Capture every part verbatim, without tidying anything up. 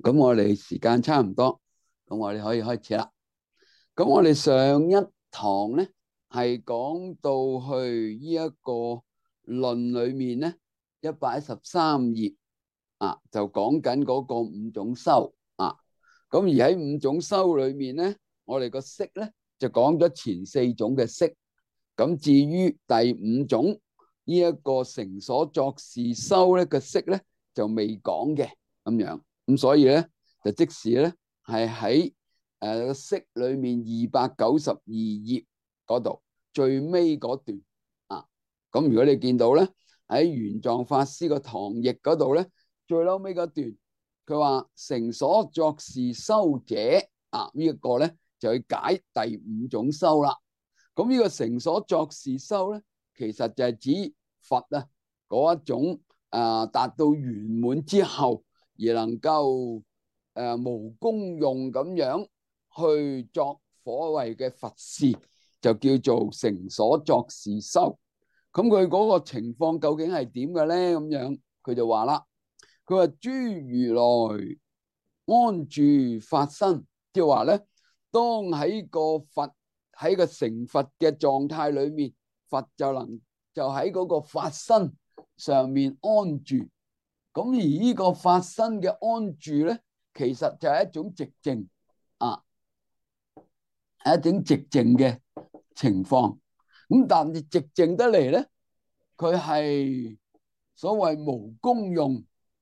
咁我哋時間差唔多，咁我哋可以開始啦。咁我哋上一堂咧係講到去呢一個論裏面咧一百一十三頁啊，就講緊嗰個五種修啊。咁而喺五種修裏面咧，我哋個識咧就講咗前四種嘅識。咁至於第五種呢一個成所作事修咧嘅識咧就未講嘅咁樣。咁所以咧就即使咧係喺誒個識裏面二百九十二頁嗰度最尾嗰段啊。咁如果你見到咧喺玄奘法師個唐譯嗰度咧最嬲尾嗰段，佢話成所作事修者啊，呢一個咧就去解第五種修啦。咁呢個成所作事修咧，其實就係指佛啊嗰一種啊達到圓滿之後而能夠誒無功用咁樣去作所謂嘅佛事，就叫做成所作事修。咁佢嗰個情況究竟係點嘅咧？咁樣佢就話啦，佢話諸如來安住法身，即係話咧，當喺個佛喺個成佛嘅狀態裏面，佛就能就喺嗰個法身上面安住。咁而呢個法身嘅安住咧，其實就係一種寂靜啊，係一種寂靜嘅情況。咁但係寂靜得嚟咧，佢係所謂無功用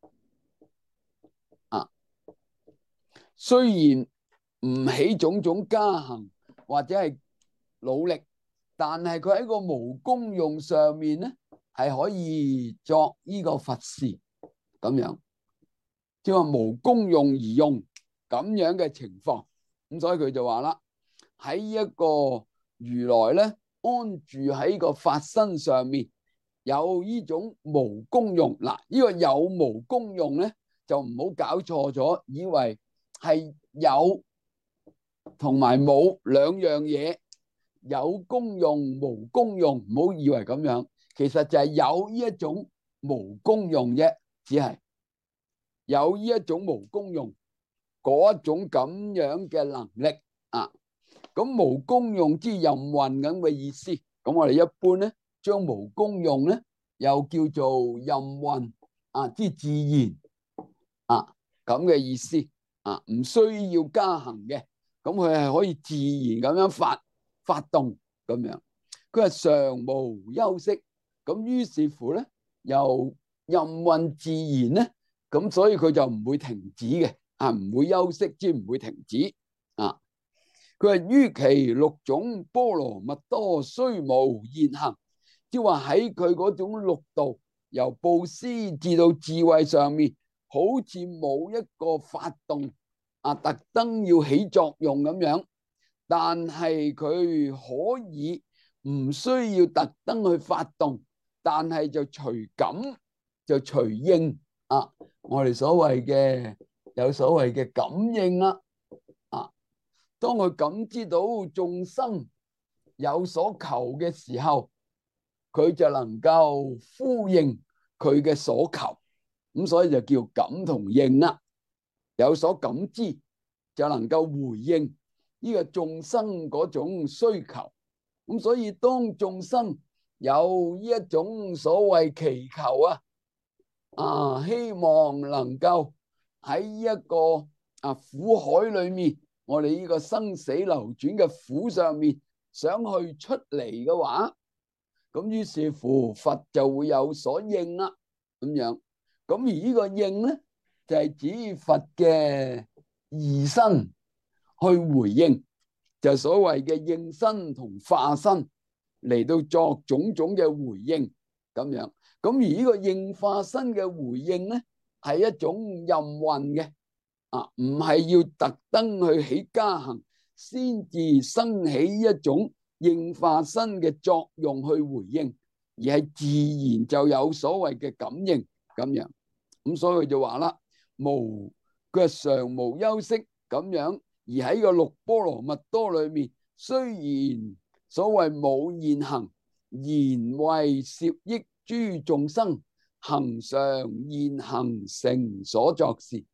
啊。雖然唔起種種加行或者係努力，但係佢喺個無功用上面咧，係可以作呢個佛事咁樣，即係話無功用而用咁樣嘅情況。咁所以佢就話啦，喺一個如來咧安住喺個法身上面，有呢種無功用。嗱，呢個有無功用咧，就唔好搞錯咗，以為係有同埋冇兩樣嘢。有功用無功用，唔好以為咁樣，其實就係有呢一種無功用啫，只係有呢一種無功用嗰一種咁樣嘅能力啊。咁無功用之任運咁嘅意思，咁我哋一般咧將無功用咧又叫做任運啊之自然啊咁嘅意思啊，唔需要加行嘅，咁佢係可以自然咁樣發發動咁樣。佢係常無休息，咁於是乎咧又任運自然咧，咁所以佢就唔會停止嘅啊，唔會休息之唔會停止啊。佢係於其六種波羅蜜多雖無現行，即係話喺佢嗰種六度由布施至到智慧上面，好似冇一個發動啊，特登要起作用咁樣。但係佢可以唔需要特登去發動，但係就隨感就隨應啊！我哋所謂嘅有所謂嘅感應啦啊！當佢感知到眾生有所求嘅時候，佢就能夠呼應佢嘅所求，咁所以就叫感同應啦。有所感知就能夠回應呢個眾生嗰種需求，咁所以當眾生有呢一種所謂祈求啊，啊希望能夠喺一個啊苦海裏面，我哋呢個生死流轉嘅苦上面想去出嚟嘅話，咁於是乎佛就會有所應啦，咁樣。咁而呢個應咧就係指佛嘅二身去回應，就所謂嘅應身同化身嚟到作種種嘅回應咁樣。咁而呢個應化身嘅回應咧係一種任運嘅啊，唔係要特登去起加行先至生起一種應化身嘅作用去回應，而係自然就有所謂嘅感應咁樣。咁所以佢就話啦，無佢係常無休息咁樣。而喺個六波羅蜜多裏面，雖然所謂冇現行，然為攝益諸眾生，恆常現行成所作事。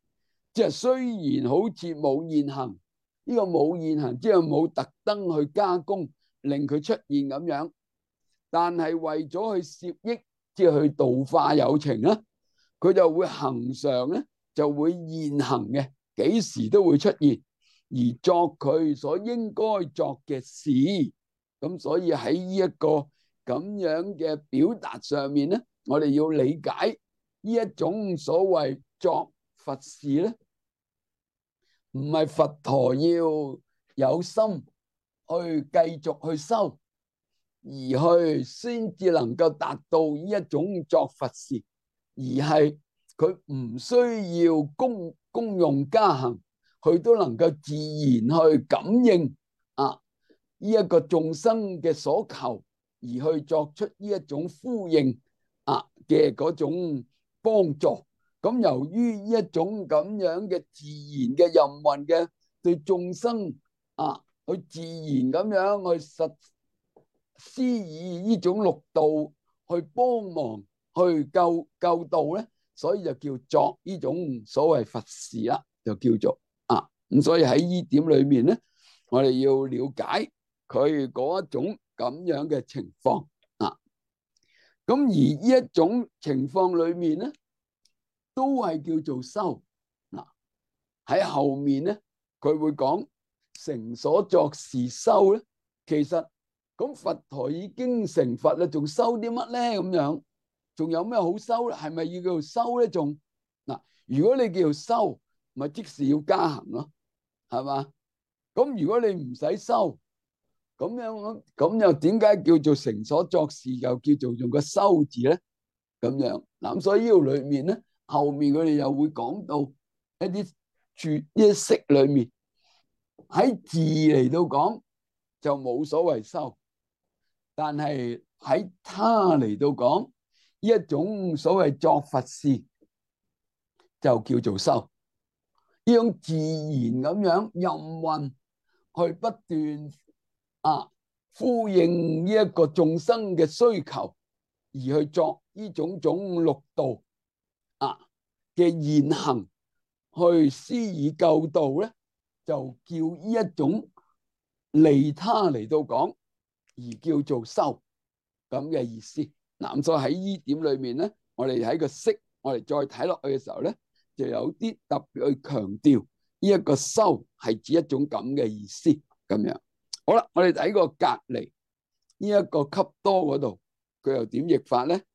即係雖然好似冇現行，呢個冇現行即係冇特登去加工令佢出現咁樣，但係為咗去攝益，即係去度化有情啦，佢就會恆常咧就會現行嘅，幾時都會出現，而作佢所應該作嘅事。咁所以喺呢一個咁樣嘅表達上面咧，我哋要理解呢一種所謂作佛事咧，唔係佛陀要有心去繼續去修，而去先至能夠達到呢一種作佛事，而係佢唔需要功功用加行，佢都能夠自然去感應啊呢一個眾生嘅所求，而去作出呢一種呼應啊嘅嗰種幫助。咁由於呢一種咁樣嘅自然嘅任運嘅對眾生啊，去自然咁樣去實施以呢種六道去幫忙去救救度咧，所以就叫作呢種所謂佛事啦，就叫做啊。咁所以喺呢點裏面咧，我哋要了解佢嗰一種咁樣嘅情況啊。咁而呢一種情況裏面咧，都係叫做修嗱。喺後面咧，佢會講成所作是修咧。其實咁佛陀已經成佛啦，仲修啲乜咧？咁樣仲有咩好修咧？係咪要叫做修咧？仲嗱，如果你叫做修，咪即時要加行咯，係嘛？咁如果你唔使修，咁樣咁又點解叫做成所作事，又叫做用個修字咧？咁樣嗱，所以呢度裏面咧，後面佢哋又會講到一啲注一釋裏面，喺字嚟到講就冇所謂修，但係喺他嚟到講呢一種所謂作佛事就叫做修。呢種自然咁樣任運去不斷啊呼應呢一個眾生嘅需求，而去作呢種種六道啊嘅現行去施以救度咧，就叫呢一種利他嚟到講，而叫做修咁嘅意思。嗱，所以喺呢點裏面咧，我哋喺個釋，我哋再睇落去嘅時候咧，就有啲特別去強調呢一個修係指一種咁嘅意思咁樣。好啦，我哋睇個隔離呢一個笈多嗰度，佢又點譯法咧？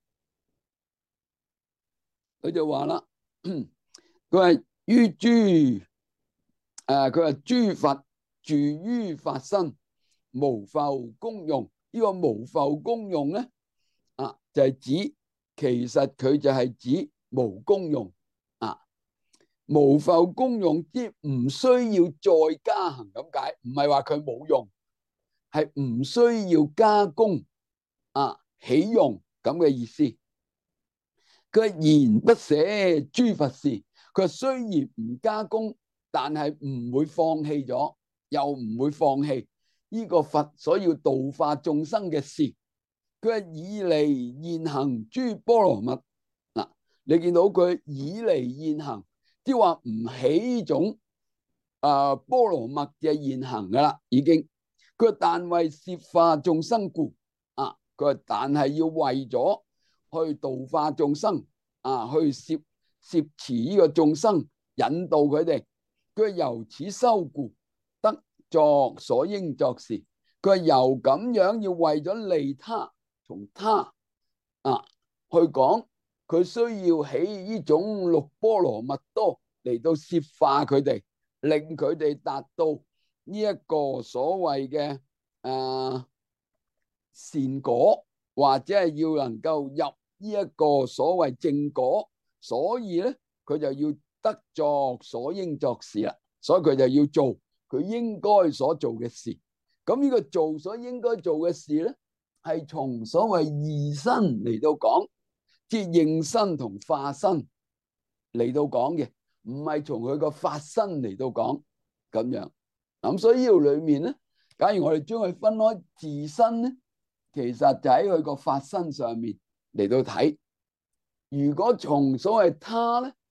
佢就話啦，佢係於諸誒，佢話諸佛住於法身，無復功用。呢個無復功用咧，啊就係指，其實佢就係指無功用啊，無復功用即唔需要再加行咁解，唔係話佢冇用，係唔需要加工啊起用咁嘅意思。佢言不捨諸佛事，佢雖然唔加工，但係唔會放棄咗，又唔會放棄呢個佛所要度化眾生嘅事。佢係以離現行諸波羅蜜嗱，你見到佢以離現行，即係話唔起種啊波羅蜜嘅現行噶啦，已經。佢但為攝化眾生故啊，佢話但係要為咗去度化眾生啊，去攝攝持呢個眾生，引導佢哋。佢由此修故，得作所應作事。佢係由咁樣要為咗利他，從他啊去講，佢需要起呢種六波羅蜜多嚟到攝化佢哋，令佢哋達到呢一個所謂嘅誒善果，或者係要能夠入呢一個所謂正果，所以咧佢就要得作所應作事啦。所以佢就要做佢應該所做嘅事。咁呢個做所應該做嘅事咧，係從所謂二身嚟到講，即係應身同化身嚟到講嘅，唔係從佢個法身嚟到講咁樣。咁所以呢度裏面咧，假如我哋將佢分開自身咧，其實就喺佢個法身上面嚟到睇。如果從所謂他咧，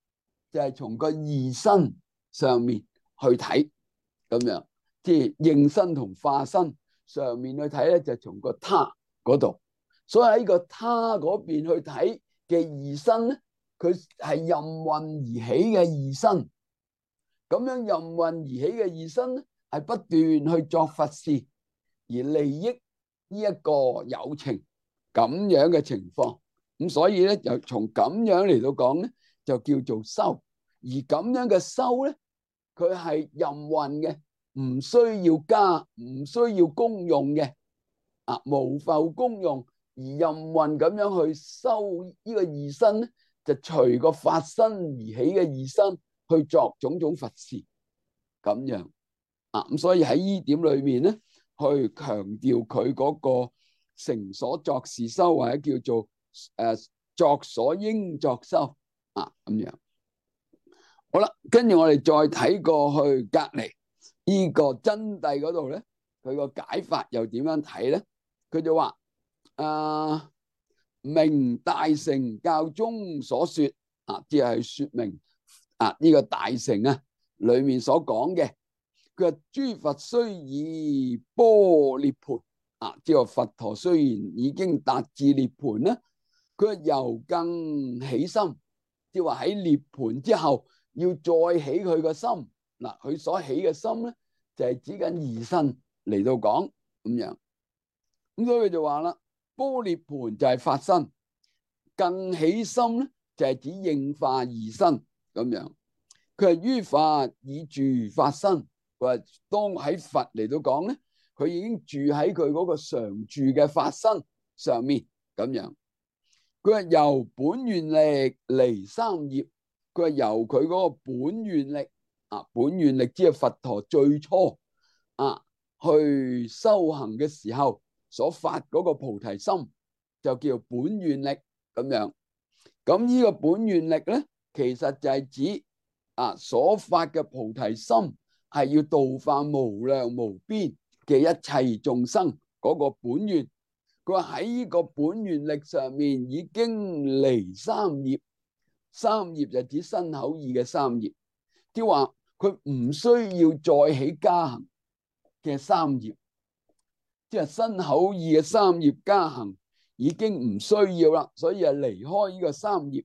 就係從個二身上面去睇，咁樣即係應身同化身上面去睇咧，就從個他嗰度。所以喺個他嗰邊去睇嘅二身咧，佢係任運而起嘅二身。咁樣任運而起嘅二身咧，係不斷去作佛事而利益呢一個有情咁樣嘅情況。咁所以咧，就從咁樣嚟到講咧，就叫做修。而咁樣嘅修咧，佢係任運嘅，唔需要加，唔需要功用嘅，啊，無復功用而任運咁樣去修呢個二身咧，就隨個法身而起嘅二身去作種種佛事，咁樣啊。咁所以喺呢點裏面咧，去強調佢嗰個成所作事修，或者叫做誒作所應作修啊，咁樣。好啦，跟住我哋再睇過去隔籬呢個真諦嗰度咧，佢個解法又點樣睇咧？佢就話啊，明大乘教中所說啊，即係說明啊呢個大乘啊裏面所講嘅，佢話諸佛雖已般涅槃啊，即係佛陀雖然已經達至涅槃啦，佢話猶更起心，即係話喺涅槃之後要再起佢個心。嗱，佢所起嘅心咧就係指緊二身嚟到講咁樣。咁所以佢就話啦，般涅槃就係法身，更起心咧就係指應化二身咁樣。佢係於法已住法身，佢話當喺佛嚟到講咧，佢已經住喺佢嗰個常住嘅法身上面咁樣。佢係由本願力離三業，佢係由佢嗰個本願力啊，本願力即係佛陀最初啊去修行嘅時候所發嗰個菩提心，就叫本願力咁樣。咁呢個本願力咧，其實就係指啊所發嘅菩提心係要度化無量無邊嘅一切眾生嗰個本願。佢話喺呢個本願力上面已經離三業，三業就指身口意嘅三業，即係話佢唔需要再起加行嘅三業，即係身口意嘅三業加行已經唔需要啦，所以係離開呢個三業，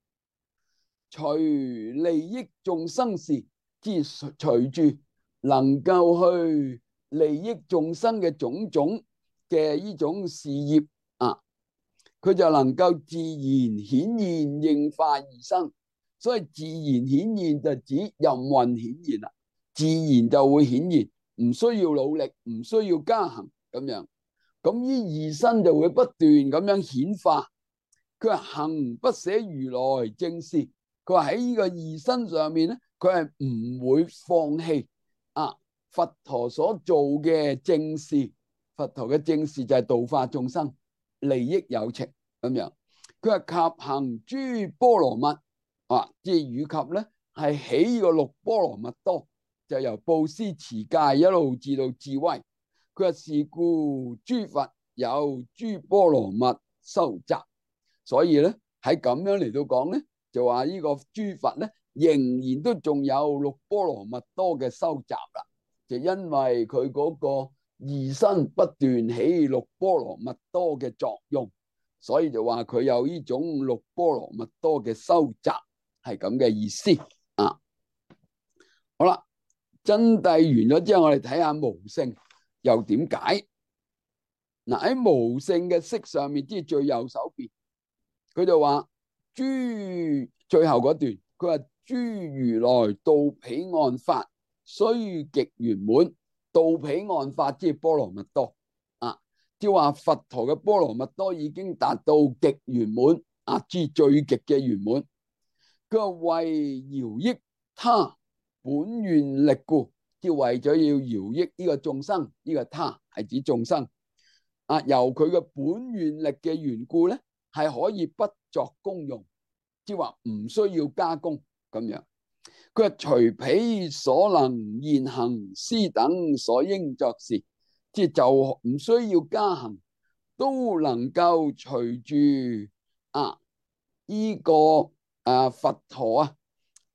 隨利益眾生事，即係隨住能夠去利益眾生嘅種種嘅呢種事業啊，佢就能夠自然顯現應化而生。所以自然顯現就指任運顯現啦，自然就會顯現，唔需要努力，唔需要加行咁樣。咁呢二身就會不斷咁樣顯化。佢話行不捨如來正事，佢話喺呢個二身上面咧，佢係唔會放棄啊佛陀所做嘅正事。佛陀嘅正事就係度化眾生，利益有情咁樣。佢話及行諸波羅蜜啊，即係以及咧係起呢個六波羅蜜多，就由布施持戒一路至到智慧。佢話是故諸佛有諸波羅蜜修習，所以咧喺咁樣嚟到講咧，就話呢個諸佛咧仍然都仲有六波羅蜜多嘅修習啦，就因為佢嗰個二身不斷起六波羅蜜多嘅作用，所以就話佢有呢種六波羅蜜多嘅修習，係咁嘅意思啊。好啦，真諦完咗之後，我哋睇下無性又點解。嗱，喺無性嘅色上面，即係最右手邊，佢就話諸最後嗰段，佢話諸如來道彼岸法雖極圓滿，道彼岸法即係波羅蜜多啊，即係話佛陀嘅波羅蜜多已經達到極圓滿啊，之最極嘅圓滿。佢話為饒益他本願力故，即係為咗要饒益呢個眾生，呢、這個他係指眾生啊，由佢嘅本願力嘅緣故咧，係可以不作功用，即係話唔需要加工咁樣。佢話隨彼所能現行施等所應作事，即係就唔需要加行，都能夠隨住啊呢、這個啊佛陀啊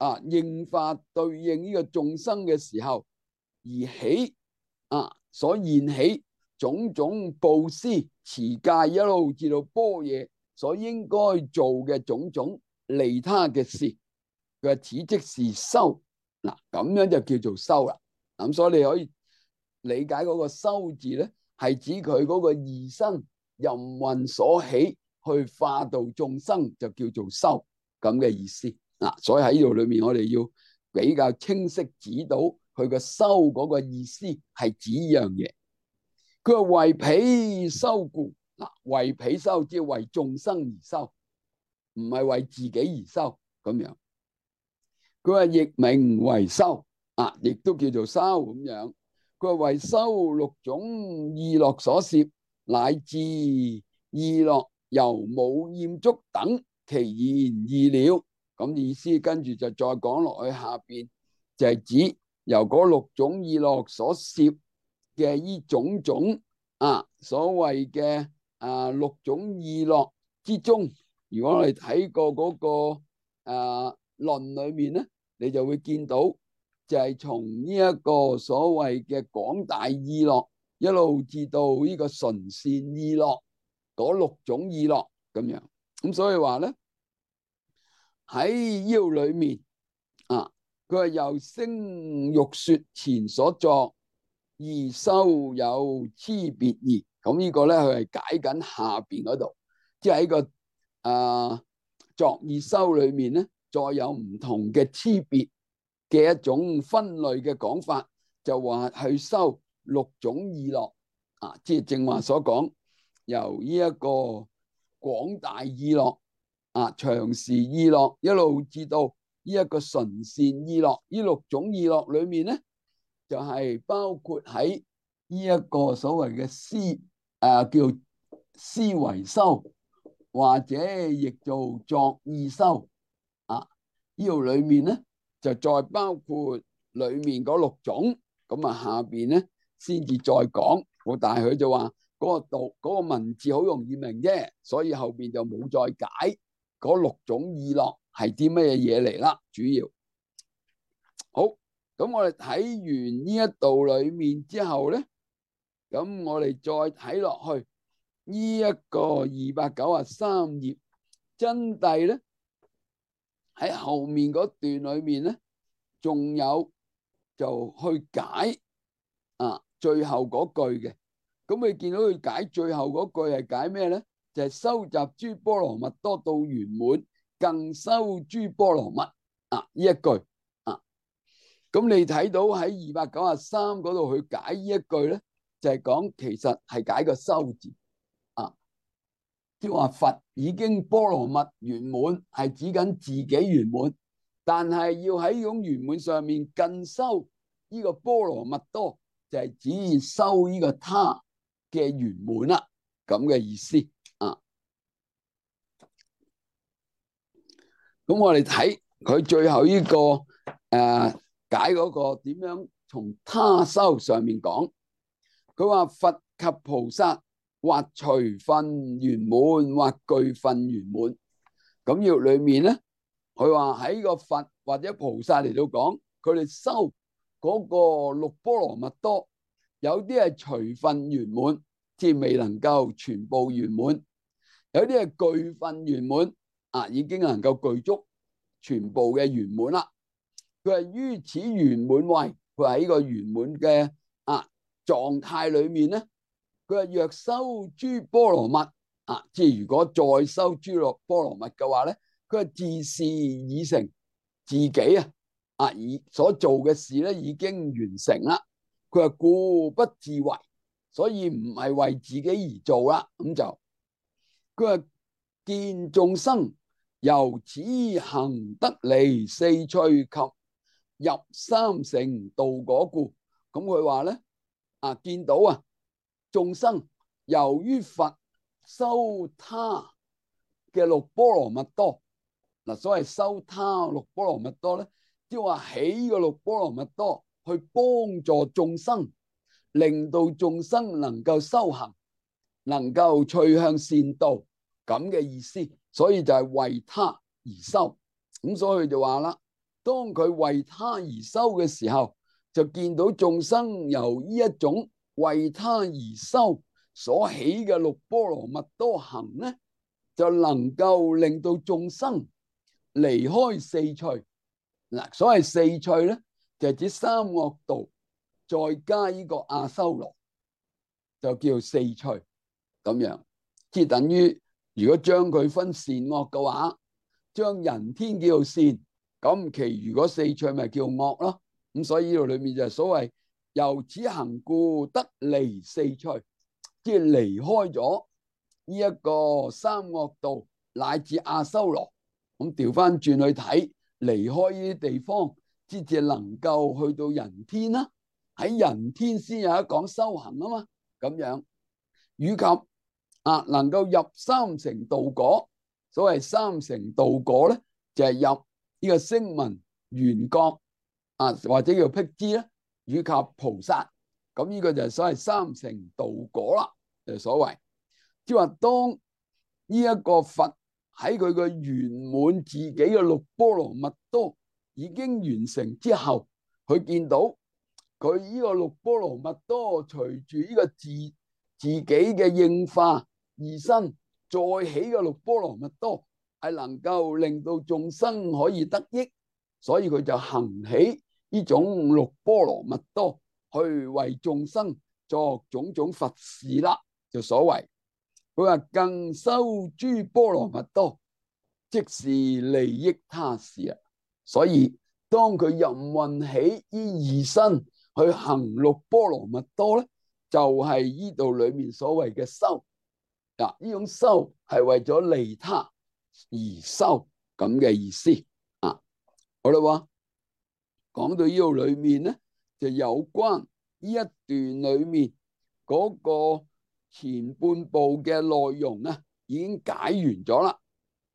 啊應化對應呢個眾生嘅時候而起啊，所現起種種布施持戒一路至到般若所應該做嘅種種利他嘅事，佢話此即是修。嗱，咁樣就叫做修啦。咁所以你可以理解嗰個修字咧，係指佢嗰個二身任運所起去化度眾生，就叫做修咁嘅意思。嗱，所以喺呢度裏面，我哋要比較清晰指到佢個修嗰個意思係指呢樣嘢。佢話為彼修故，嗱，為彼修即係為眾生而修，唔係為自己而修咁樣。佢話亦名為修，啊，亦都叫做修咁樣。佢話為修六種意樂所攝，乃至意樂由無厭足等，其言義了。咁意思跟住就再講落去下邊，就係指由嗰六種意樂所攝嘅呢種種啊，所謂嘅啊六種意樂之中，如果我哋睇過嗰個啊論裏面咧，你就會見到就係從呢一個所謂嘅廣大意樂一路至到呢個純善意樂嗰六種意樂咁樣。咁所以話咧喺腰裏面啊，佢係由聲欲說前所作而修有差別義。咁呢個咧佢係解緊下邊嗰度，即係喺個啊作意修裏面咧，再有唔同嘅差別嘅一種分類嘅講法，就話去修六種意樂啊，即係正話所講，由呢一個廣大意樂啊、長時意樂一路至到呢一個純善意樂，呢六種意樂裏面咧，就係、是、包括喺呢一個所謂嘅思誒叫思維修，或者譯做作意修啊，呢度裏面咧就再包括裏面嗰六種，咁啊下邊咧先至再講。我但係佢就話嗰個讀嗰個文字好容易明啫，所以後邊就冇再解嗰六種意樂係啲咩嘢嚟啦。主要好，咁我哋睇完呢一度裏面之後咧，咁我哋再睇落去呢一個二百九十三頁真諦咧，喺後面嗰段裏面咧，仲有就去解啊最後嗰句嘅。咁你見到佢解最後嗰句係解咩咧？就係、是、收集諸波羅蜜多到圓滿，更修諸波羅蜜啊！呢一句啊，咁你睇到喺二百九十三嗰度去解呢一句咧，就係、是、講其實係解個修字啊，即係話佛已經波羅蜜圓滿，係指緊自己圓滿，但係要喺呢種圓滿上面更修呢個波羅蜜多，就係、是、指修呢個他嘅圓滿啦，咁嘅意思啊。咁我哋睇佢最後呢、這個誒、呃、解嗰個點樣從他修上面講，佢話佛及菩薩或隨分圓滿，或具分圓滿。咁要裏面咧，佢話喺個佛或者菩薩嚟到講，佢哋修嗰個六波羅蜜多，有啲係隨分圓滿，即係未能夠全部圓滿；有啲係具分圓滿，啊已經能夠具足全部嘅圓滿啦。佢係於此圓滿位，佢喺個圓滿嘅啊狀態裏面咧，佢係若修諸波羅蜜啊，即係如果再修諸羅波羅蜜嘅話咧，佢係自是已成，自己啊啊已所做嘅事咧已經完成啦。佢係故不自為，所以唔係為自己而做啦。咁就佢係見眾生由此行得離四趣及入三乘道果故。咁佢話咧啊，見到啊眾生由於佛修他嘅六波羅蜜多，嗱，所謂修他六波羅蜜多咧，即係話起個六波羅蜜多去幫助眾生，令到眾生能夠修行，能夠趨向善道咁嘅意思。所以就係為他而修。咁所以就話啦， 當佢為他而修嘅時候，就見到眾生由呢一種為他而修所起嘅六波羅蜜多行咧，就能夠令到眾生離開四趣。嗱，所謂四趣咧，就係指三惡道，再加呢個阿修羅，就叫四趣咁樣。即係等於如果將佢分善惡嘅話，將人天叫做善，咁其餘嗰四趣咪叫惡咯。咁所以呢度裏面就係所謂由此行故得離四趣，即係離開咗呢一個三惡道乃至阿修羅。咁調翻轉去睇，離開呢啲地方，先至能夠去到人天啦。喺人天先有得講修行啊嘛，咁樣以及啊能夠入三成道果。所謂三成道果咧，就係、是、入呢個聲聞緣覺啊，或者叫辟支咧，以及菩薩。咁呢個就係所謂三成道果啦，就所謂即係話當呢一個佛喺佢嘅圓滿自己嘅六波羅蜜多已經完成之後，佢見到佢呢個六波羅蜜多隨住呢個自自己嘅應化而生再起嘅六波羅蜜多係能夠令到眾生可以得益，所以佢就行起呢種六波羅蜜多去為眾生作種種佛事啦。就所謂佢話更修諸波羅蜜多，即是利益他事啊。所以當佢任運起呢二身去行六波羅蜜多咧，就係呢度裏面所謂嘅修。嗱，呢種修係為咗利他而修咁嘅意思啊。好啦，話講到呢度裏面咧，就有關呢一段裏面嗰個前半部嘅內容啊，已經解完咗啦。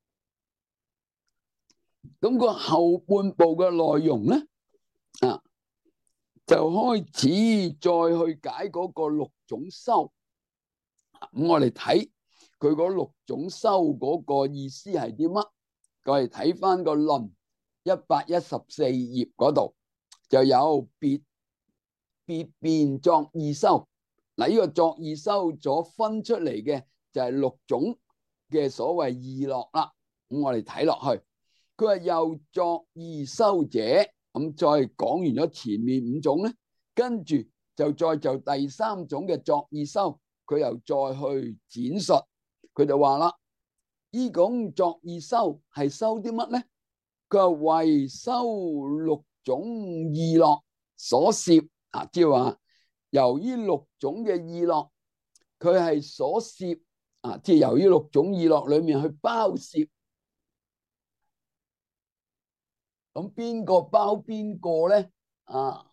咁個後半部嘅內容咧啊，就開始再去解嗰個六種修。咁我哋睇佢嗰六種修嗰個意思係啲乜？我哋睇翻個論一百一十四頁嗰度就有別別別作意修。嗱，呢個作意修咗分出嚟嘅就係六種嘅所謂意樂啦。咁我哋睇落去，佢話又作意修者，咁再講完咗前面五種咧，跟住就再就第三種嘅作意修。佢又再去展述，佢就話啦：呢種作意修係修啲乜咧？佢話為修六種意樂所攝啊，即係話由於六種嘅意樂，佢係所攝啊，即係由於六種意樂裏面去包攝。咁邊個包邊個咧？啊，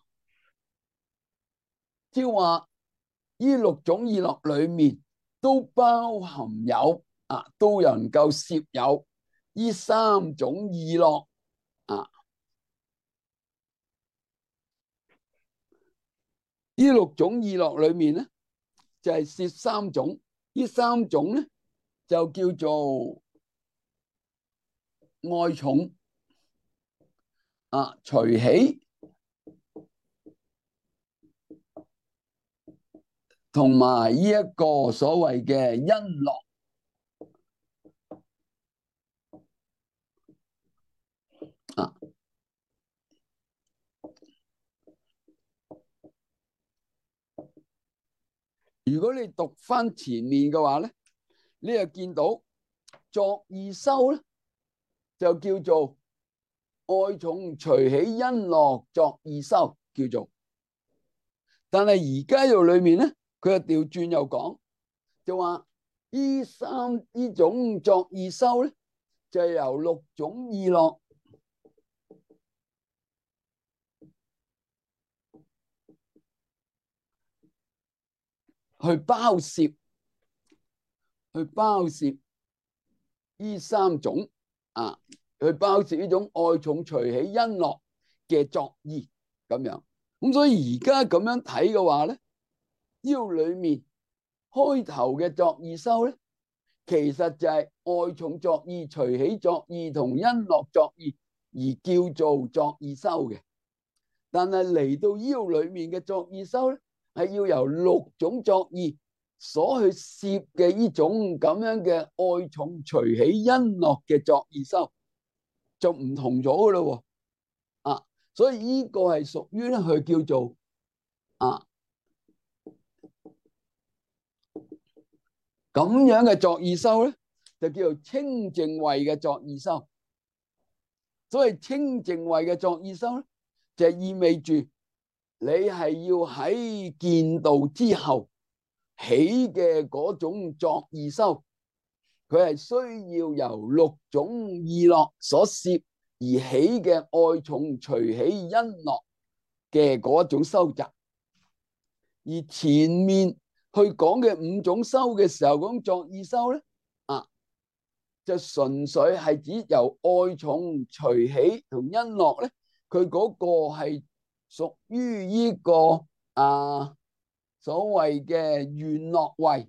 即係話。呢六種意樂裏面都包含有啊，都能夠攝有呢三種意樂啊。呢六種意樂裏面咧，就係攝三種，呢三種咧就叫做愛重啊，隨喜同埋呢一個所謂嘅欣樂啊。如果你讀翻前面嘅話咧，你就見到作意修咧就叫做愛重隨喜欣樂作意修，叫做。但係而家喺裏面咧，佢又調轉又講，就話呢三呢種作意修咧，就係由六種意樂去包攝，去包攝呢三種啊，去包攝呢種愛重隨喜欣樂嘅作意咁樣。咁所以而家咁樣睇嘅話咧，呢度裏面開頭嘅作意修咧，其實就係愛重作意、隨喜作意同欣樂作意而叫做作意修嘅。但係嚟到呢度裏面嘅作意修咧，係要由六種作意所去攝嘅呢種咁樣嘅愛重隨喜欣樂嘅作意修，就唔同咗噶咯喎。啊，所以呢個係屬於咧，佢叫做啊咁樣嘅作意修咧，就叫做清淨慧嘅作意修。所以清淨慧嘅作意修咧，就意味住你係要喺見道之後起嘅嗰種作意修，佢係需要由六種意樂所攝而起嘅愛重隨喜欣樂嘅嗰種修習。而前面去講嘅五種修嘅時候，嗰種作意修咧，啊，就純粹係指由愛重隨喜同欣樂咧，佢嗰個係屬於呢個啊所謂嘅願樂慧。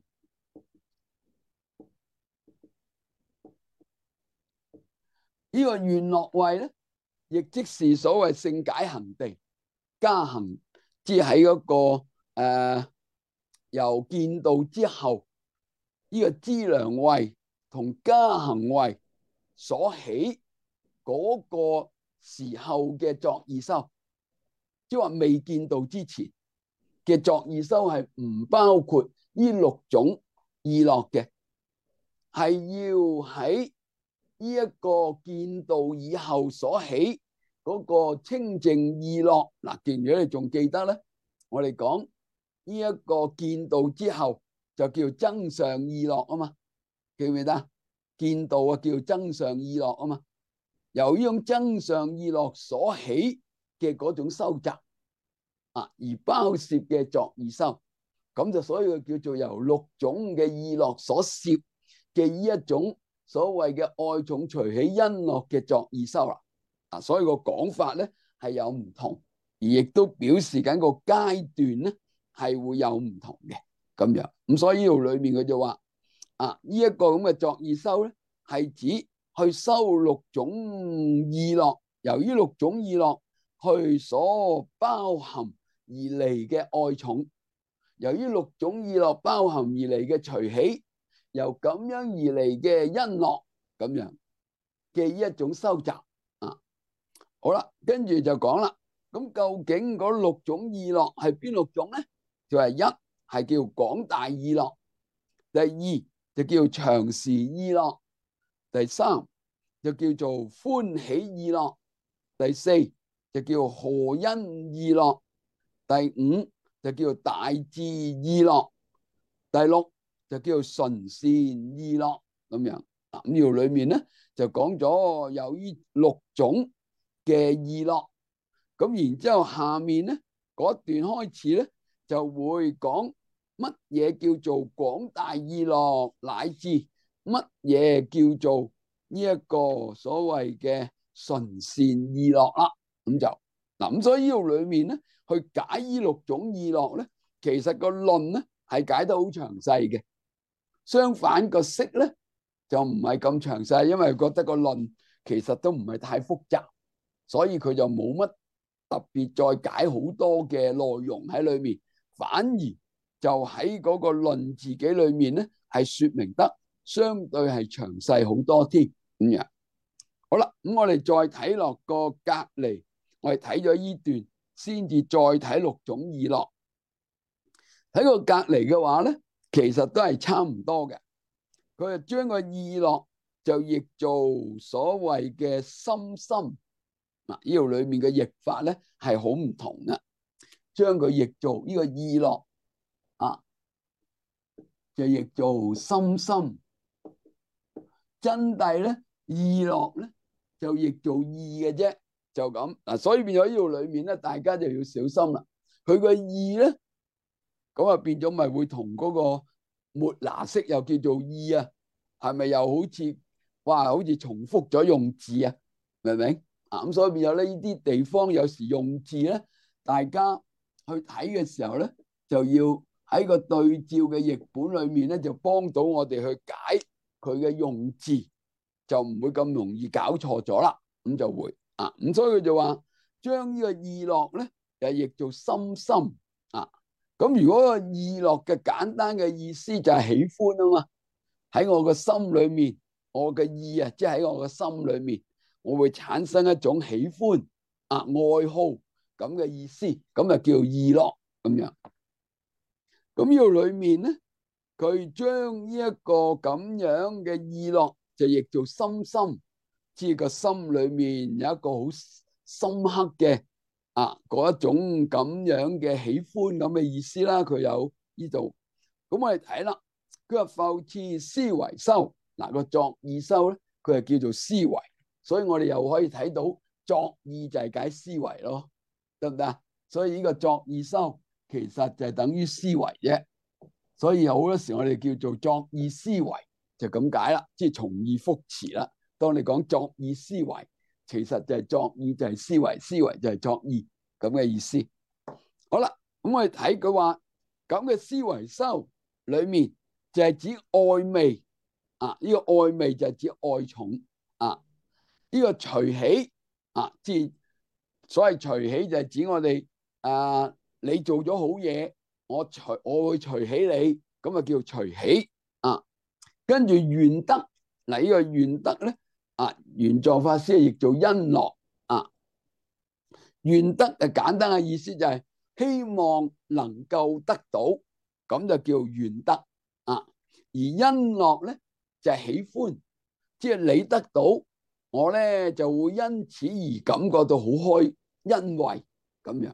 呢個願樂慧咧，亦即是所謂勝解行地加行，即喺嗰個誒由見道之後，呢個資糧慧同加行慧所起嗰個時候嘅作意修，即係話未見道之前嘅作意修係唔包括呢六種意樂嘅，係要喺呢一個見道以後所起嗰個清淨意樂。嗱，既然如果你仲記得咧，我哋講呢一個見道之後就叫增上意樂啊嘛，記唔記得？見道啊叫增上意樂啊嘛，由呢種增上意樂所起嘅嗰種修習啊，而包攝嘅作意修，咁就所以佢叫做由六種嘅意樂所攝嘅呢一種所謂嘅愛重隨喜欣樂嘅作意修啦。啊，所以個講法咧係有唔同，而亦都表示緊個階段咧係會有唔同嘅咁樣。咁所以呢度裏面佢就話啊，呢一個咁嘅作意修咧係指去修六種意樂，由於六種意樂去所包含而嚟嘅愛重，由於六種意樂包含而嚟嘅隨喜，由咁樣而嚟嘅欣樂咁樣嘅一種修習啊。好啦，跟住就講啦，咁究竟嗰六種意樂係邊六種咧？就係一係叫廣大意樂，第二就叫長時意樂，第三就叫做歡喜意樂，第四就叫何欣意樂，第五就叫大智意樂，第六就叫純善意樂咁樣。咁呢度裏面咧就講咗有呢六種嘅意樂，咁然之後下面咧嗰段開始咧就會講乜嘢叫做廣大意樂，乃至乜嘢叫做呢一個所謂嘅純善意樂啦。咁就嗱，咁所以呢度裏面咧去解呢六種意樂咧，其實個論咧係解得好詳細嘅，相反個釋咧就唔係咁詳細，因為覺得個論其實都唔係太複雜，所以佢就冇乜特別再解好多嘅內容喺裏面，反而就喺嗰個論自己裏面咧係說明得相對係詳細好多添咁樣。好啦，咁我哋再睇落個隔離，我哋睇咗呢段，先至再睇六種意樂。睇個隔離嘅話咧，其實都係差唔多嘅。佢就將個意樂就譯做所謂嘅心心。嗱，呢度裏面嘅譯法咧係好唔同嘅，將佢譯做呢個意樂啊，就譯做心心。真諦咧，意樂咧就譯做意嘅啫，就咁嗱。所以變咗呢度裏面咧，大家就要小心啦。佢個意咧，咁啊變咗咪會同嗰個末那識又叫做意啊？係咪又好似哇，好似重複咗用字啊？明唔明？啊，咁所以變咗呢啲地方有時用字咧，大家去睇嘅時候咧，就要喺個對照嘅譯本裏面咧，就幫到我哋去解佢嘅用字，就唔會咁容易搞錯咗啦。咁就會啊，咁所以佢就話將呢個意樂咧又譯做心心啊。咁如果個意樂嘅簡單嘅意思就係喜歡啊嘛，喺我個心裏面，我嘅意啊，即係喺我個心裏面，我會產生一種喜歡啊、愛好咁嘅意思，咁就叫意樂咁樣。咁呢度裏面咧，佢將呢一個咁樣嘅意樂就譯做心心，即係個心裏面有一個好深刻嘅啊嗰一種咁樣嘅喜歡咁嘅意思啦。佢有呢度，咁我哋睇啦。佢話復次思維修，嗱個作意修咧，佢係叫做思維，所以我哋又可以睇到作意就係解思維咯，得唔得啊？所以呢個作意修其實就係等於思維啫，所以好多時我哋叫做作意思維就咁解啦，即係從意復詞啦。當你講作意思維，其實就係作意就係思維，思維就係作意咁嘅意思。好啦，咁我哋睇佢話咁嘅思維修裏面就係指愛味啊，呢個愛味就係指愛寵啊，呢個隨喜啊，即係所謂隨喜就係指我哋啊，你做咗好嘢，我隨我會隨喜你，咁啊叫隨喜啊。跟住願得，嗱呢個願得咧啊，玄奘法師亦做欣樂啊。願得嘅簡單嘅意思就係希望能夠得到，咁就叫願得啊。而欣樂咧就係喜歡，即係你得到，我咧就會因此而感覺到好開欣慰咁樣。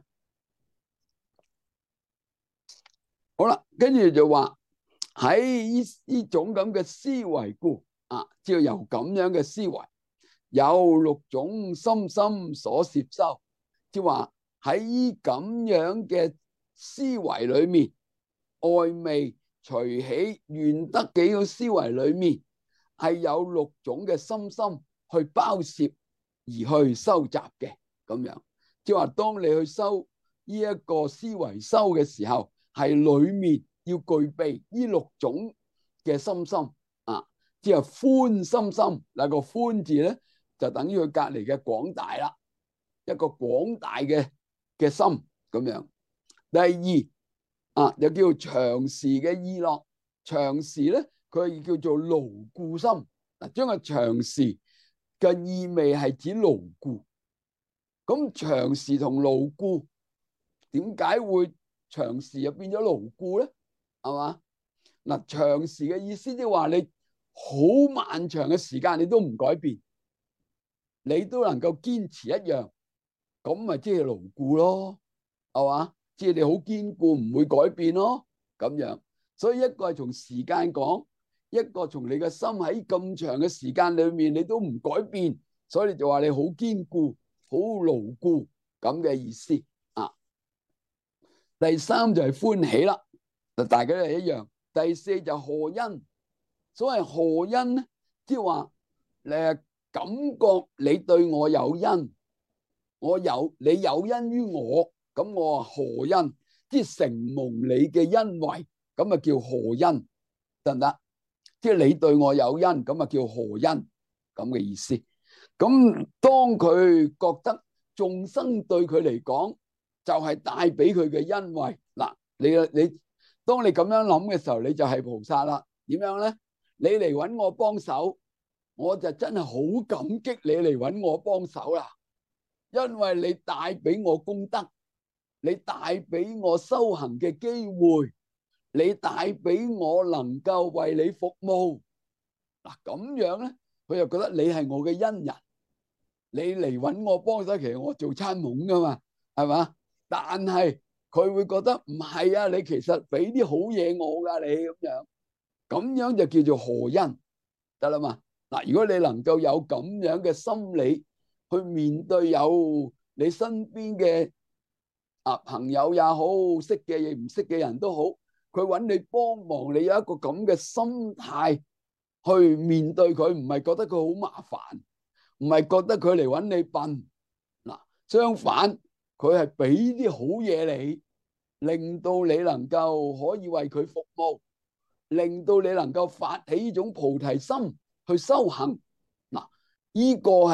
好啦，跟住就話喺呢呢種咁嘅思維故啊，即係由咁樣嘅思維，有六種心心所攝修，即係話喺呢咁樣嘅思維裏面，愛味隨喜願得幾個思維裏面，係有六種嘅心心去包攝而去收集嘅咁樣。即係話當你去修呢一個思維修嘅時候，係裏面要具備呢六種嘅心心啊，即係歡心心。嗱個歡字咧就等於佢隔籬嘅廣大啦，一個廣大嘅嘅心咁樣。第二啊，又叫做長時嘅意樂，長時咧佢叫做牢固心。嗱，將個長時嘅意味係指牢固。咁長時同牢固點解會長時又變咗牢固咧？係嘛？嗱，長時嘅意思即係話你好漫長嘅時間你都唔改變，你都能夠堅持一樣，咁咪即係牢固咯，係嘛？即係你好堅固，唔會改變咯，咁樣。所以一個係從時間講，一個從你嘅心喺咁長嘅時間裏面你都唔改變，所以你就話你好堅固、好牢固咁嘅意思啊。第三就係歡喜啦，大家都係一樣。第四就賀欣，所謂賀欣咧，即係話誒感覺你對我有恩，我有你有恩於我，咁我賀欣，即係承蒙你嘅恩惠，咁啊叫賀欣，得唔得？即係你對我有恩，咁啊叫賀欣咁嘅意思。咁當佢覺得眾生對佢嚟講就係帶俾佢嘅恩惠，嗱，你你當你咁樣諗嘅時候，你就係菩薩啦。點樣咧？你嚟搵我幫手，我就真係好感激你嚟搵我幫手啦，因為你帶俾我功德，你帶俾我修行嘅機會，你帶俾我能夠為你服務。嗱，咁樣咧，佢又覺得你係我嘅恩人，你嚟搵我幫手，其實我做餐懵噶嘛，係嘛？但係佢會覺得唔係啊，你其實俾啲好嘢我噶，你咁樣，咁樣就叫做賀欣，得啦嘛。嗱，如果你能夠有咁樣嘅心理去面對有你身邊嘅啊朋友也好，識嘅亦唔識嘅人都好，佢揾你幫忙，你有一個咁嘅心態去面對佢，唔係覺得佢好麻煩，唔係覺得佢嚟揾你笨，嗱，相反佢係俾啲好嘢你，令到你能夠可以為佢服務，令到你能夠發起呢種菩提心去修行。嗱，呢個係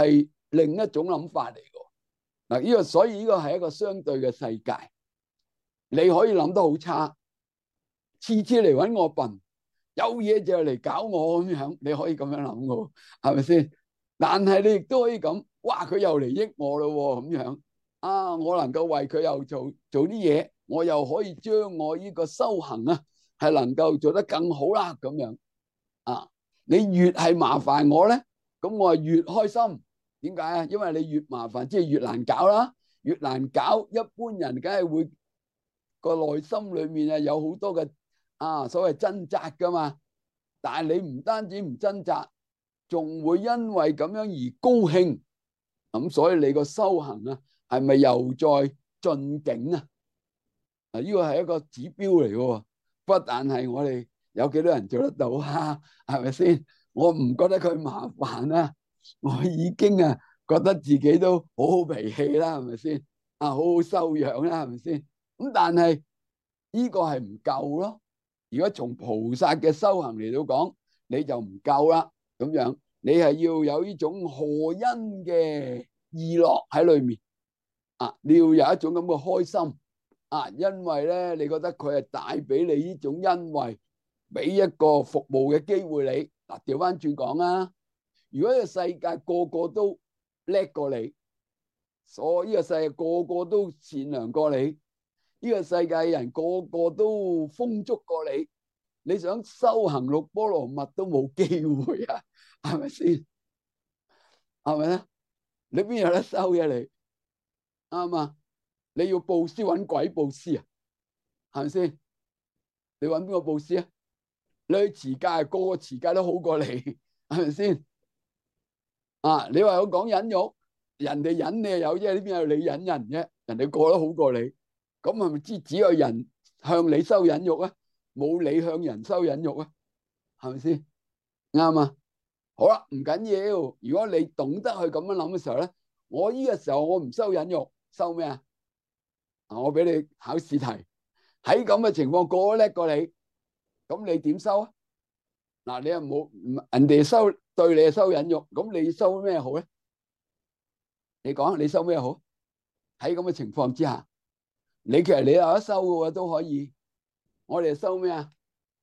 另一種諗法嚟嘅。嗱，呢個所以呢個係一個相對嘅世界。你可以諗得好差，次次嚟搵我笨，有嘢就嚟搞我咁樣，你可以咁樣諗嘅，係咪先？但係你亦都可以咁，哇！佢又嚟益我咯，咁樣啊，我能夠為佢又做做啲嘢，我又可以將我呢個修行啊，係能夠做得更好啦，咁樣啊。你越係麻煩我咧，咁我係越開心。點解啊？因為你越麻煩，即係越難搞啦，越難搞，一般人梗係會個內心裏面啊有好多嘅啊所謂掙扎噶嘛。但係你唔單止唔掙扎，仲會因為咁樣而高興。咁所以你個修行啊，係咪又再進境啊？啊，呢個係一個指標嚟嘅，不但係我哋有幾多人做得到啊？係咪先？我唔覺得佢麻煩啊，我已經啊覺得自己都好好脾氣啦，係咪先？啊，好好修養啦，係咪先？咁但係呢個係唔夠咯。如果從菩薩嘅修行嚟到講，你就唔夠啦。咁樣你係要有呢種賀恩嘅意樂喺裏面啊，你要有一種咁嘅開心啊，因為咧你覺得佢係帶俾你呢種恩惠，俾一個服務嘅機會你。嗱，調翻轉講啊，如果呢個世界個個都叻過你，所以呢個世界個個都善良過你，呢個世界人個個都豐足過你，你想修行六波羅蜜都冇機會啊，係咪先？係咪咧？你邊有得修嘅你？啱嘛？你要布施揾鬼布施啊？係咪先？你揾邊個布施啊？你去持戒，個個持戒都好過你，係咪先？啊！你話我講忍辱，人哋忍你又有啫，呢邊有你忍人啫？人哋個個都好過你，咁係咪知只有人向你收忍辱啊？冇你向人收忍辱啊？係咪先？啱啊！好啦，唔緊要。如果你懂得去咁樣諗嘅時候咧，我呢個時候我唔收忍辱，收咩啊？啊，我俾你考試題，喺咁嘅情況個個叻過你，咁你點收啊？嗱，你又冇人哋收對你收忍辱，咁你收咩好咧？你講你收咩好？喺咁嘅情況之下，你其實你有得收嘅話都可以。我哋收咩啊？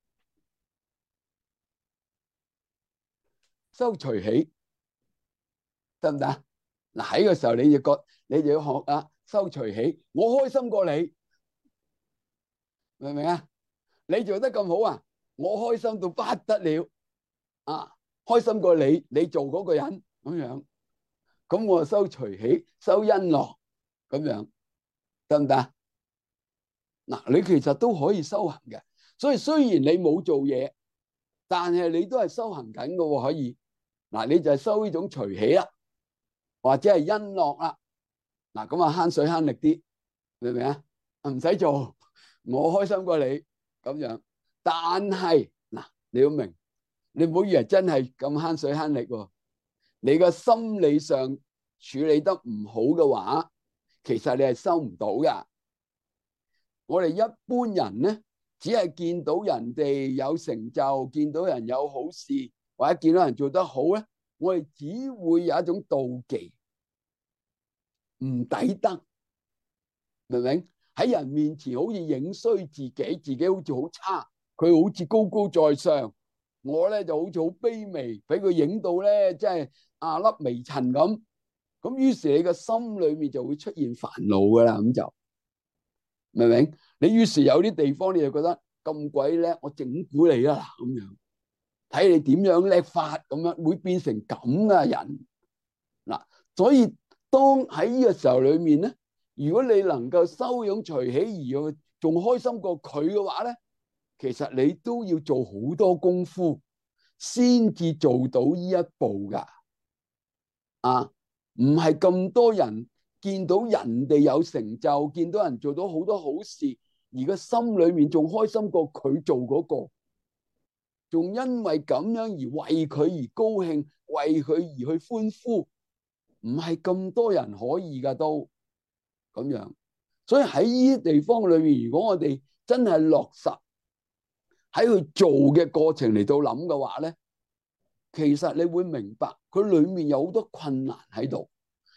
收隨喜得唔得？嗱，喺個時候你就覺你就要學啊，收隨喜。我開心過你，明唔明啊？你做得咁好啊，我開心到不得了啊！開心過你，你做嗰個人咁樣，咁我收隨喜，收恩樂咁樣得唔得？嗱，你其實都可以修行嘅。所以雖然你冇做嘢，但係你都係修行緊嘅喎。可以嗱，你就係收呢種隨喜啦，或者係恩樂啦。嗱，咁啊慳水慳力啲，明唔明啊？唔使做，我開心過你咁樣。但係嗱，你要明，你唔好以為真係咁慳水慳力喎。你個心理上處理得唔好嘅話，其實你係收唔到噶。我哋一般人咧，只係見到人哋有成就，見到人有好事，或者見到人做得好咧，我哋只會有一種妒忌，唔抵得，明唔明？喺人面前好似影衰自己，自己好似好差，佢好似高高在上，我咧就好似好卑微，俾佢影到咧，即係啊粒微塵咁。咁於是你個心裏面就會出現煩惱噶啦，咁就明唔明？你於是有啲地方你就覺得咁鬼叻，我整蠱你啦咁樣，睇你點樣叻法咁樣，會變成咁嘅人嗱。所以當喺呢個時候裏面咧，如果你能夠收養隨喜而仲開心過佢嘅話咧，其實你都要做好多功夫先至做到呢一步噶。啊，唔係咁多人見到人哋有成就，見到人做到好多好事，而個心裏面仲開心過佢做嗰個，仲因為咁樣而為佢而高興，為佢而去歡呼，唔係咁多人可以噶都咁樣。所以喺呢啲地方裏面，如果我哋真係落實喺佢做嘅過程嚟到諗嘅話咧，其實你會明白佢裏面有好多困難喺度。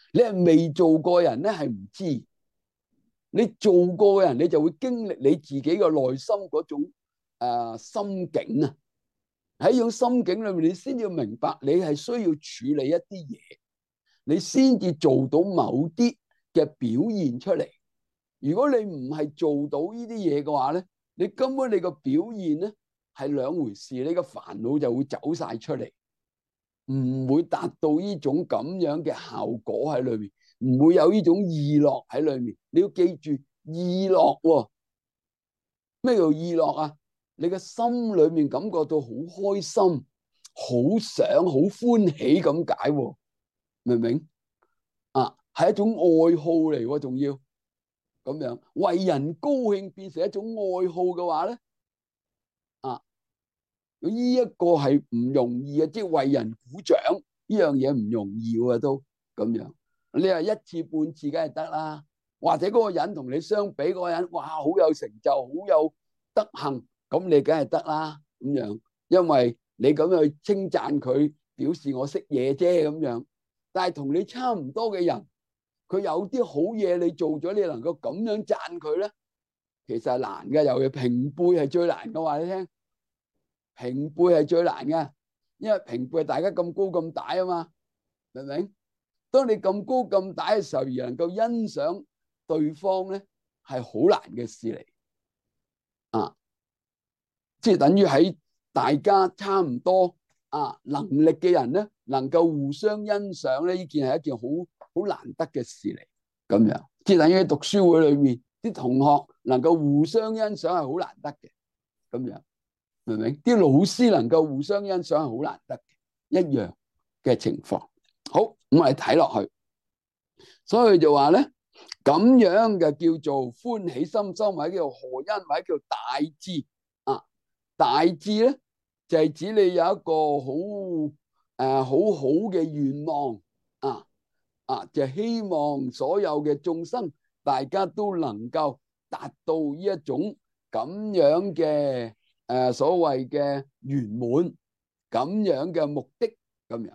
你係未做過人咧，係唔知。你做過嘅人，你就會經歷你自己嘅內心嗰種誒、呃、心境啊。喺呢種心境裏面，你先要明白，你係需要處理一啲嘢，你先至做到某啲嘅表現出嚟。如果你唔係做到呢啲嘢嘅話咧，你根本你個表現咧係兩回事，你個煩惱就會走晒出嚟，唔會達到呢種咁樣嘅效果喺裏面，唔會有呢種意樂喺裏面。你要記住意樂喎，咩叫意樂啊？你嘅心裏面感覺到好開心、好想、好歡喜咁解喎，明唔明啊？係一種愛好嚟喎，仲要咁樣為人高興變成一種愛好嘅話咧，啊，呢一個係唔容易嘅，即係為人鼓掌呢樣嘢唔容易喎，都咁樣。你話一次半次梗係得啦，或者嗰個人同你相比，嗰個人哇好有成就、好有德行。咁你梗係得啦，咁樣，因為你咁樣去稱讚佢，表示我識嘢啫咁樣。但係同你差唔多嘅人，佢有啲好嘢你做咗，你能夠咁樣讚佢咧，其實係難嘅。尤其平輩係最難嘅，話你聽，平輩係最難嘅，因為平輩係大家咁高咁大啊嘛，明唔明？當你咁高咁大嘅時候，而能夠欣賞對方咧，係好難嘅事嚟啊！即係等於喺大家差唔多啊能力嘅人咧，能夠互相欣賞咧，呢件係一件好好難得嘅事嚟。咁樣即係等於喺讀書會裏面，啲同學能夠互相欣賞係好難得嘅。咁樣明唔明？啲老師能夠互相欣賞係好難得嘅一樣嘅情況。好，咁我哋睇落去，所以就話咧，咁樣嘅叫做歡喜心心，或者叫做何因，或者叫做大志。大志咧就係、是、指你有一個好誒、呃、好好嘅願望啊啊，就係、希望所有嘅眾生大家都能夠達到呢一種咁樣嘅誒、呃、所謂嘅圓滿咁樣嘅目的，咁樣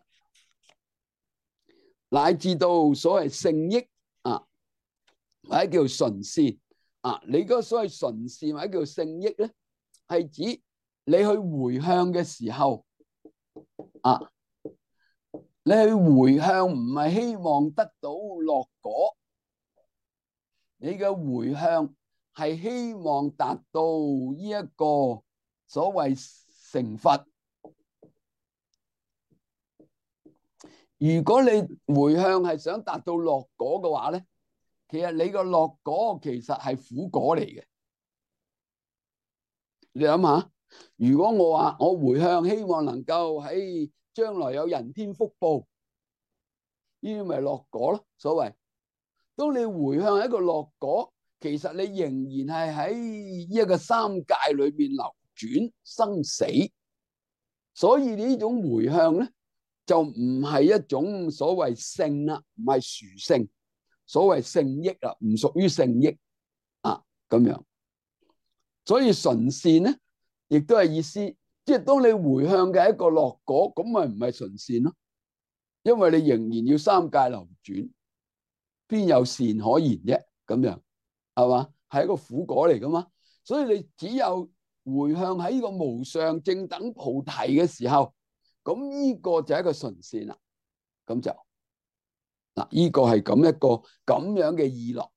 乃至到所謂聖益啊，或者叫純善啊。你嗰個所謂純善或者叫聖益咧，係指你去回向嘅時候啊，你去回向唔係希望得到樂果，你嘅回向係希望達到呢一個所謂成佛。如果你回向係想達到樂果嘅話咧，其實你個樂果其實係苦果嚟嘅。你諗下，如果我話我回向希望能夠喺將來有人天福報，呢啲咪樂果咯。所謂當你回向係一個樂果，其實你仍然係喺呢一個三界裏邊流轉生死，所以呢種回向咧就唔係一種所謂聖啦，唔係殊勝，所謂聖益啦，唔屬於聖益啊咁樣。所以純善咧，亦都係意思，即係當你回向嘅一個樂果，咁咪唔係純善咯，因為你仍然要三界流轉，邊有善可言啫？咁樣係嘛？係一個苦果嚟噶嘛？所以你只有回向喺呢個無上正等菩提嘅時候，咁呢個就係一個純善啦。咁就嗱，呢個係咁一個咁樣嘅意樂。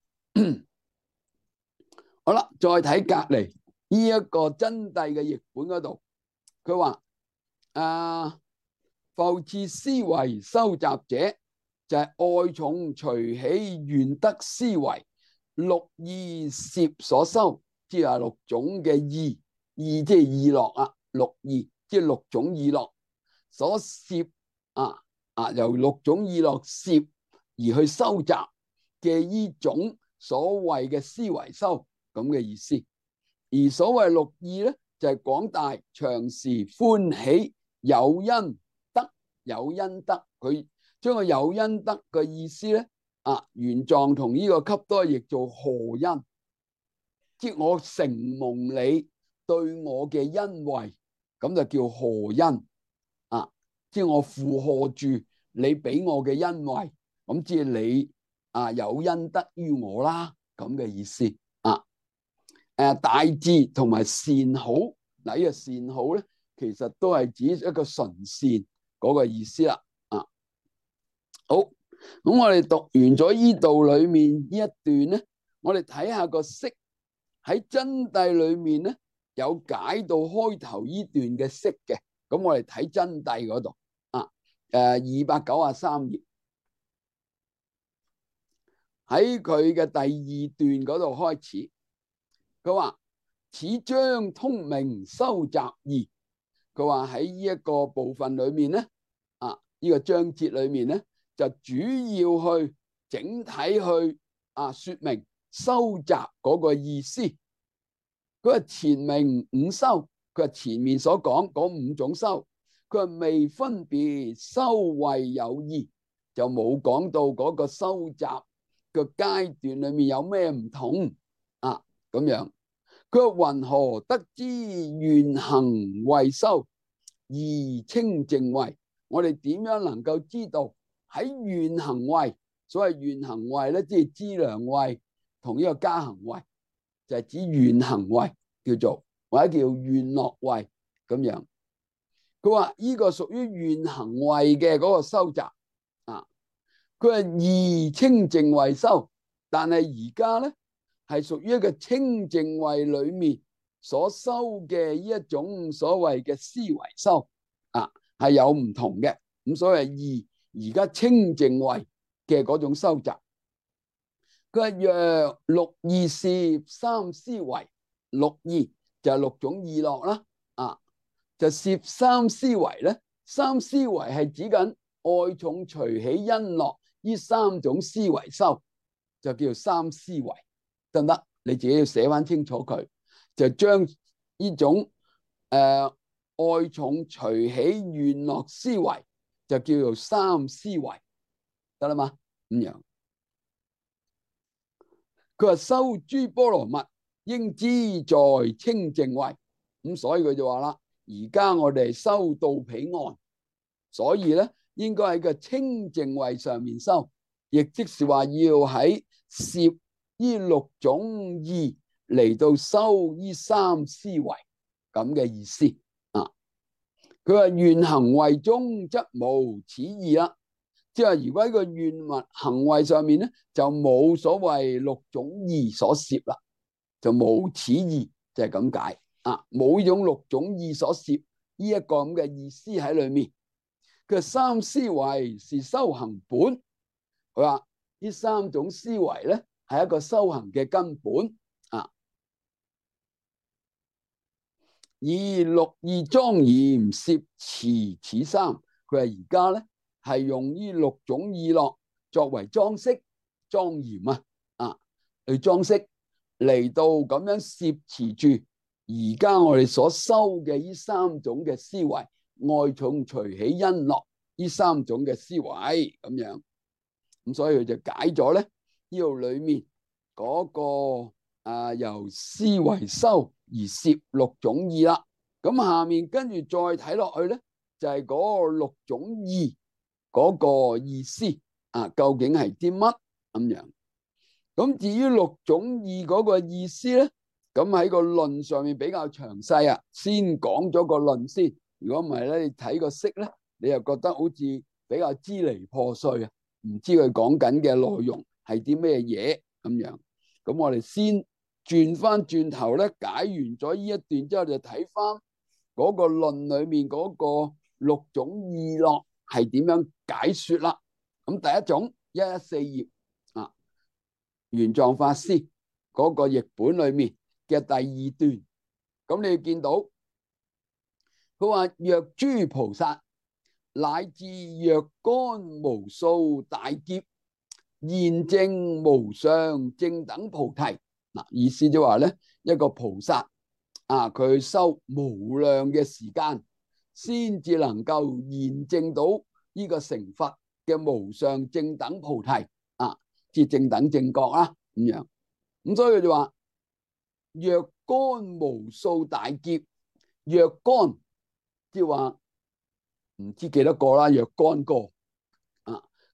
好啦，再睇隔籬呢一個真諦嘅譯本嗰度，佢話啊，復次思維修習者，就係、是、愛重隨喜願得思維六意攝所修，即係六種嘅意，意即係意樂啊，六意即係六種意樂所攝啊啊，由六種意樂攝而去收集嘅呢種所謂嘅思維修。咁嘅意思，而所謂六意咧，就係、是、廣大長時歡喜有因得，有因得，佢將個有因得嘅意思咧，啊原狀同呢個笈多譯做何因，即係我承蒙你對我嘅恩惠，咁就叫何因啊，即係我負荷住你俾我嘅恩惠， 咁即係你啊有恩德於我啦，咁嘅意思啊。誒，大智同埋善好，嗱呢個善好咧，其實都係指一個純善嗰個意思啦。啊，好，咁我哋讀完咗呢度裏面呢一段咧，我哋睇下個釋喺真諦裏面咧，有解到開頭呢段嘅釋嘅。咁我哋睇真諦嗰度啊，誒二百九十三頁，喺佢嘅第二段嗰度開始，佢話此章通明修習義。佢話喺呢一個部分裏面咧，啊呢個章節裏面咧，就主要去整體去啊說明修習嗰個意思。佢話前明五修，佢話前面所講嗰五種修，佢話未分別修慧有異，就冇講到嗰個修習嘅階段裏面有咩唔同啊咁樣。佢話云何得知願行慧修而清淨慧？我哋點樣能夠知道喺願行慧？所謂願行慧咧，即係資糧慧同呢個加行慧，就係指願行慧叫做，或者叫願樂慧咁樣。佢話呢個屬於願行慧嘅嗰個修習啊。佢話而清淨慧修，但係而家咧係屬於一個清淨慧裏面所修嘅呢一種所謂嘅思維修啊，係有唔同嘅。咁所謂而而家清淨慧嘅嗰種修習，佢話若六意攝三思維，六意就係六種意樂啦，啊就攝三思維咧，三思維係指緊愛重隨喜欣樂呢三種思維修，就叫做三思維，得唔得？你自己要寫翻清楚佢，就將呢種誒、呃、愛重隨喜願樂思維就叫做三思維，得啦嘛？咁樣，佢話修諸波羅蜜，應知在清淨慧。咁所以佢就話啦，而家我哋修到彼岸，所以咧應該喺個清淨慧上面修，亦即是話要喺攝呢六種意嚟到修呢三思維咁嘅意思啊。佢話願行慧中則無此意啦，即係如果喺個願物行慧上面咧，就冇所謂六種意所攝啦，就冇此意，就係咁解啊。冇呢種六種意所攝呢一個咁嘅意思喺裏面。佢三思維是修行本，佢話呢三種思維咧係一個修行嘅根本啊。以六意莊嚴攝持此三，佢話而家咧係用呢六種意樂作為裝飾莊嚴啊啊去裝飾嚟到咁樣攝持住而家我哋所修嘅呢三種嘅思維，愛重隨喜欣樂呢三種嘅思維咁樣。咁所以佢就解咗咧呢度裏面嗰個啊由思維修而攝六種意啦。咁下面跟住再睇落去咧，就係嗰個六種意嗰個意思啊，究竟係啲乜咁樣？咁至於六種意嗰個意思咧，咁喺個論上面比較詳細啊，先講咗個論先。如果唔係咧，你睇個釋咧，你又覺得好似比較支離破碎啊，唔知佢講緊嘅內容係啲咩嘢咁樣。咁我哋先轉翻轉頭咧，解完咗呢一段之後，就睇翻嗰個論裏面嗰個六種意樂係點樣解說啦。咁第一種一一四頁啊，玄奘法師嗰個譯本裏面嘅第二段，咁你見到佢話若諸菩薩乃至若干無數大劫現證無上正等菩提，嗱意思就話咧，一個菩薩啊，佢修無量嘅時間，先至能夠現證到呢個成佛嘅無上正等菩提啊，即正等正覺啦咁樣。咁所以佢就話若干無數大劫，若干即係話唔知幾多個啦，若干個啊。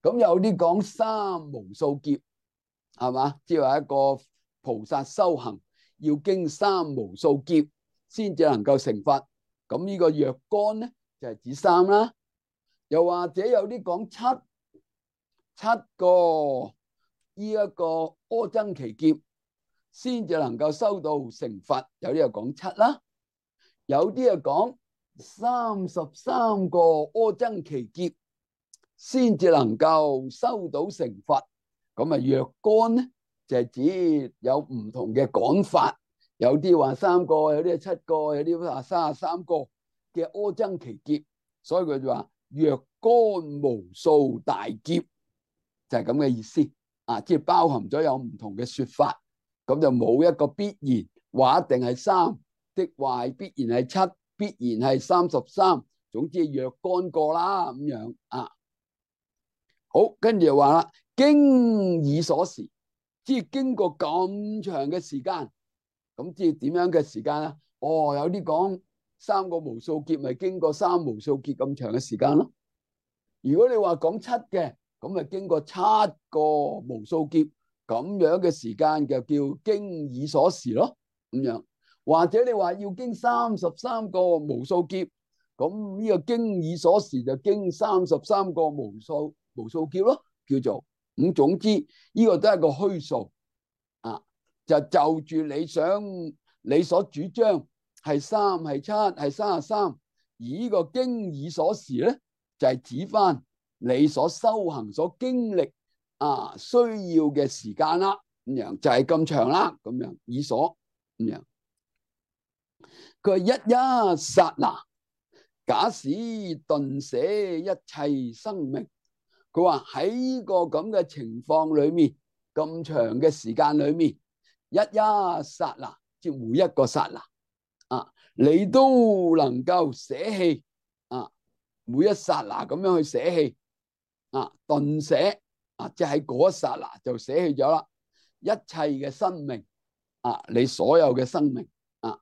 咁有啲講三無數劫，係嘛？即係話一個菩薩修行要經三無數劫先至能夠成佛。咁呢個若干咧就係指三啦。又或者有啲講七七個呢一個阿僧祇劫先至能夠修到成佛。有啲又講七啦，有啲又講三十三個阿僧祇劫先至能夠修到成佛。咁啊若干咧就係指有唔同嘅講法，有啲話三個，有啲係七個，有啲話三十三個嘅阿僧祇劫，所以佢就話若干無數大劫，就係咁嘅意思啊！即係包含咗有唔同嘅說法，咁就冇一個必然話一定係三的話，必然係七，必然係三十三，總之若干個啦咁樣啊。好，跟住就話啦，經已所時，即係經過咁長嘅時間，咁即係點樣嘅時間啊？哦，有啲講三個無數劫，咪經過三無數劫咁長嘅時間咯。如果你話講七嘅，咁咪經過七個無數劫咁樣嘅時間，就叫經已所時咯。咁樣，或者你話要經三十三個無數劫，咁呢個經已所時就經三十三個無數。無數劫咯，叫做咁。總之呢個都係個虛數啊，就就住你想你所主張係三係七係三十三，而呢個經已所時咧就係指翻你所修行所經歷啊需要嘅時間啦，咁樣就係咁長啦，咁樣已所咁樣。佢話一一剎那，假使頓捨一切生命。佢話喺呢個咁嘅情況裏面，咁長嘅時間裏面，一一剎那，即每一個剎那啊，你都能夠捨棄啊，每一剎那咁樣去捨棄啊，頓捨啊，即喺嗰一剎那就捨棄咗啦，一切嘅生命啊，你所有嘅生命啊，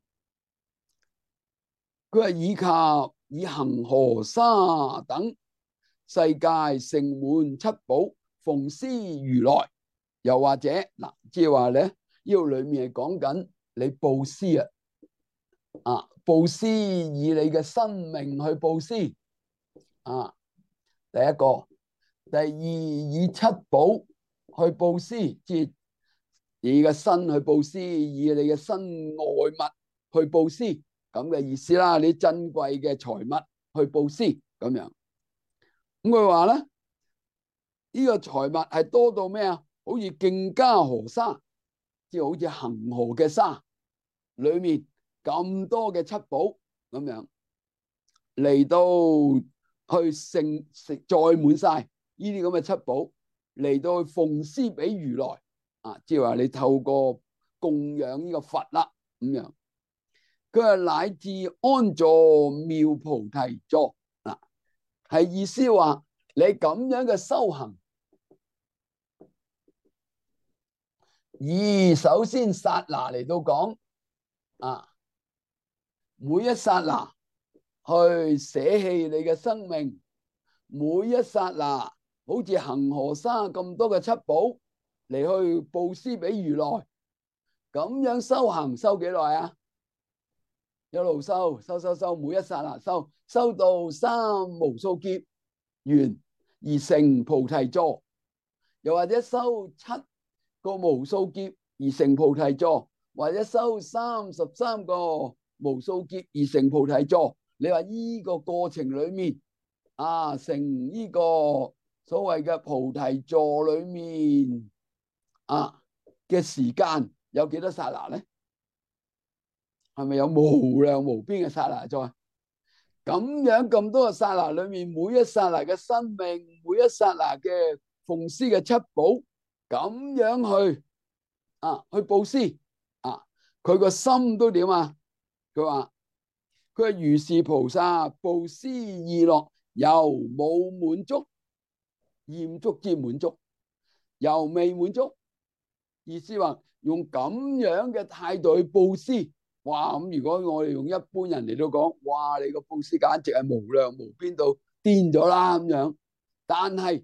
佢話以及以恆河沙等世界盛滿七寶，奉施如來。又或者嗱，即係話咧，呢度裏面係講緊你布施啊，啊，布施以你嘅生命去布施啊。第一個，第二以七寶去布施，即係以你嘅身去布施，以你嘅身外物去布施，咁嘅意思啦。你珍貴嘅財物去布施咁樣。咁佢話咧，呢個財物係多到咩啊？好似競嘉河沙，即係好似恆河嘅沙裏面咁多嘅七寶咁樣嚟到去盛食載滿晒呢啲咁嘅七寶嚟到去奉施俾如來啊！即係話你透過供養呢個佛啦咁樣，佢話乃至安坐妙菩提座。係意思話你咁樣嘅修行，以首先剎那嚟到講啊，每一剎那去捨棄你嘅生命，每一剎那好似恆河沙咁多嘅七寶嚟去布施俾如來，咁樣修行修幾耐啊？一路修修修修，每一剎那修修到三無數劫完而成菩提座，又或者修七個無數劫而成菩提座，或者修三十三個無數劫而成菩提座。你話呢個過程裏面啊，成呢個所謂嘅菩提座裏面啊嘅時間有幾多剎那咧？係咪有無量無邊嘅剎那在？咁樣咁多個剎那裏面，每一剎那嘅生命，每一剎那嘅奉施嘅七寶，咁樣去啊去布施啊，佢個心都點啊？佢話佢係如是菩薩布施意樂，猶冇滿足，厭足之滿足，猶未滿足。意思話用咁樣嘅態度去布施。哇！咁如果我哋用一般人嚟到講，哇！你個布施簡直係無量無邊到癲咗啦咁樣。但係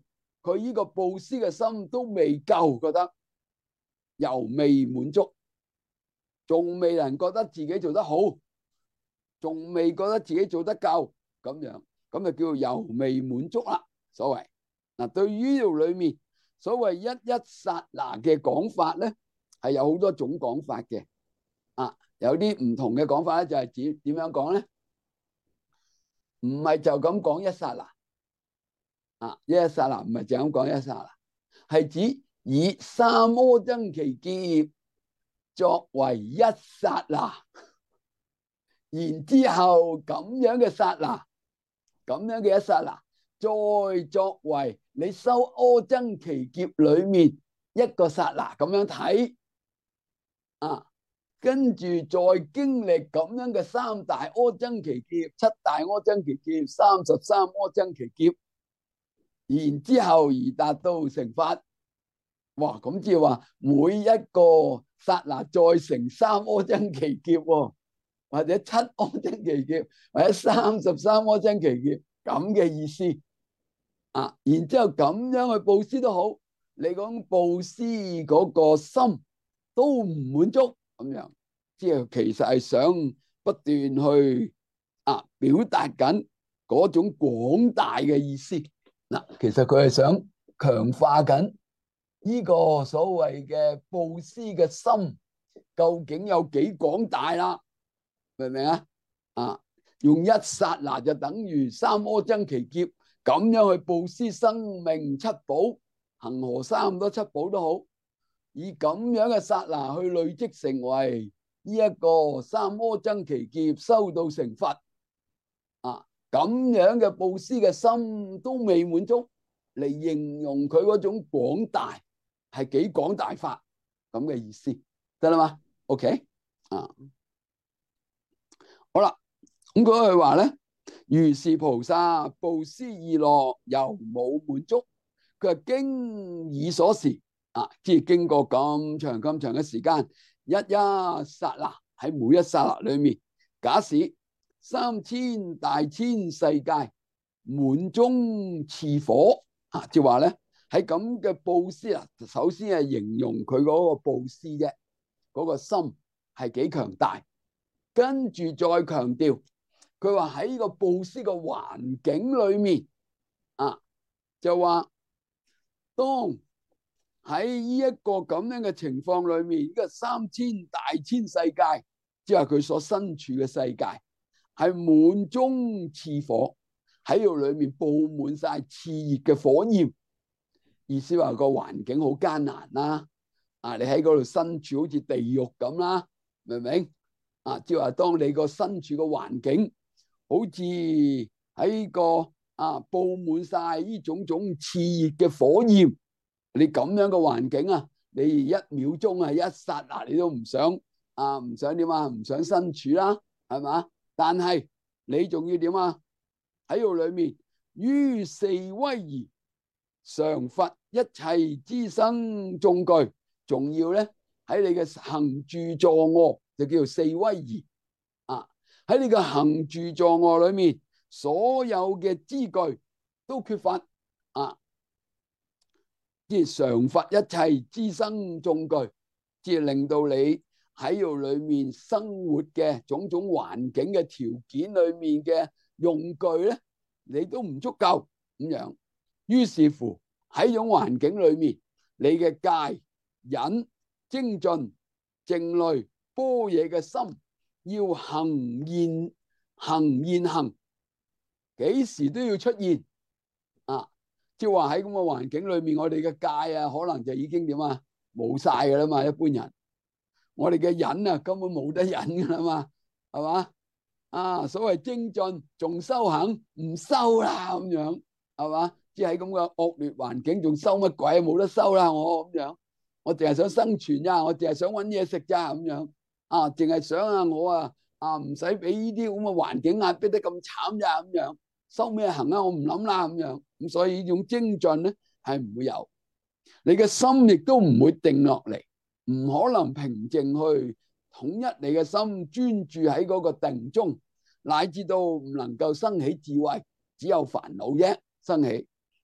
佢呢個布施嘅心都未夠，覺得又未滿足，仲未能覺得自己做得好，仲未覺得自己做得夠，咁樣咁就叫做又未滿足啦。所謂嗱，對於呢度裏面所謂一一剎那嘅講法咧，係有好多種講法嘅。啊，有啲唔同嘅講法咧，就係指點樣講咧？唔係就咁講一剎那。啊，一一剎那唔係就咁講一剎那，係指以三阿僧祇劫作為一剎那，然之後咁樣嘅剎那，咁樣嘅一剎那，再作為你修阿僧祇劫裏面一個剎那咁樣睇，啊，跟住再經歷咁樣嘅三大阿僧祇劫、七大阿僧祇劫、三十三阿僧祇劫。然之後而達到成佛，哇！咁即係話每一個剎那再成三阿僧祇劫，或者七阿僧祇劫，或者三十三阿僧祇劫咁嘅意思啊。然之後咁樣去布施都好，你講布施嗰個心都唔滿足，咁樣即係其實係想不斷去啊表達緊嗰種廣大嘅意思。嗱，其實佢係想強化緊呢個所謂嘅布施嘅心究竟有幾廣大啦，明唔明啊？啊，用一剎那就等於三阿僧祇劫咁樣去布施生命七寶，恒河沙咁多七寶都好，以咁樣嘅剎那去累積成為呢一個三阿僧祇劫修到成佛啊！咁樣嘅布施嘅心都未滿足，嚟形容佢嗰種廣大係幾廣大法咁嘅意思，得啦嘛 ？OK 啊，好啦，咁嗰句話咧，如是菩薩布施意樂猶冇滿足，佢係經已所時啊，即係經過咁長咁長嘅時間，一一剎那喺每一剎那裏面，假使三千大千世界滿中熾火啊！即係話咧喺咁嘅布施啊，首先係形容佢嗰個布施啫，嗰個心係幾強大。跟住再強調，佢話喺呢個布施嘅環境裏面啊，就話當喺呢一個咁樣嘅情況裏面，呢個三千大千世界，即係佢所身處嘅世界。係滿中熾火，喺度裏面布滿晒熾熱嘅火焰，意思話個環境好艱難啦。啊，你喺嗰度身處好似地獄咁啦，明唔明？啊，即係話當你個身處個環境好似喺個啊布滿晒呢種種熾熱嘅火焰，你咁樣嘅環境啊，你一秒鐘啊一剎那你都唔想啊，唔想點啊，唔想身處啦，係嘛？但係你仲要點啊？喺度裏面於四威儀常罰一切資生眾具，仲要咧喺你嘅行住坐臥就叫做四威儀啊！喺你嘅行住坐臥裏面，所有嘅資具都缺乏啊！即係常罰一切資生眾具，即係令到你喺度裏面生活嘅種種環境嘅條件裏面嘅用具咧，你都唔足夠咁樣。於是乎喺種環境裏面，你嘅戒、忍、精進、靜慮、般若嘅心要行現行現行，幾時都要出現啊！即係話喺咁嘅環境裏面，我哋嘅戒啊，可能就已經點啊冇晒噶啦嘛，一般人。我哋嘅忍啊，根本冇得忍噶啦嘛，係嘛？啊，所謂精進仲修行唔修啦咁樣，係嘛？即係喺咁嘅惡劣環境，仲修乜鬼啊？冇得修啦，我咁樣，我淨係想生存咋，我淨係想搵嘢食咋咁樣，啊，淨係想啊，我啊啊唔使俾呢啲咁嘅環境壓迫得咁慘咋咁樣，修咩行啊？我唔諗啦咁樣，咁所以呢種精進咧係唔會有，你嘅心亦都唔會定落嚟。唔可能平靜去統一你嘅心，專注喺嗰個定中，乃至到唔能夠生起智慧，只有煩惱啫生起。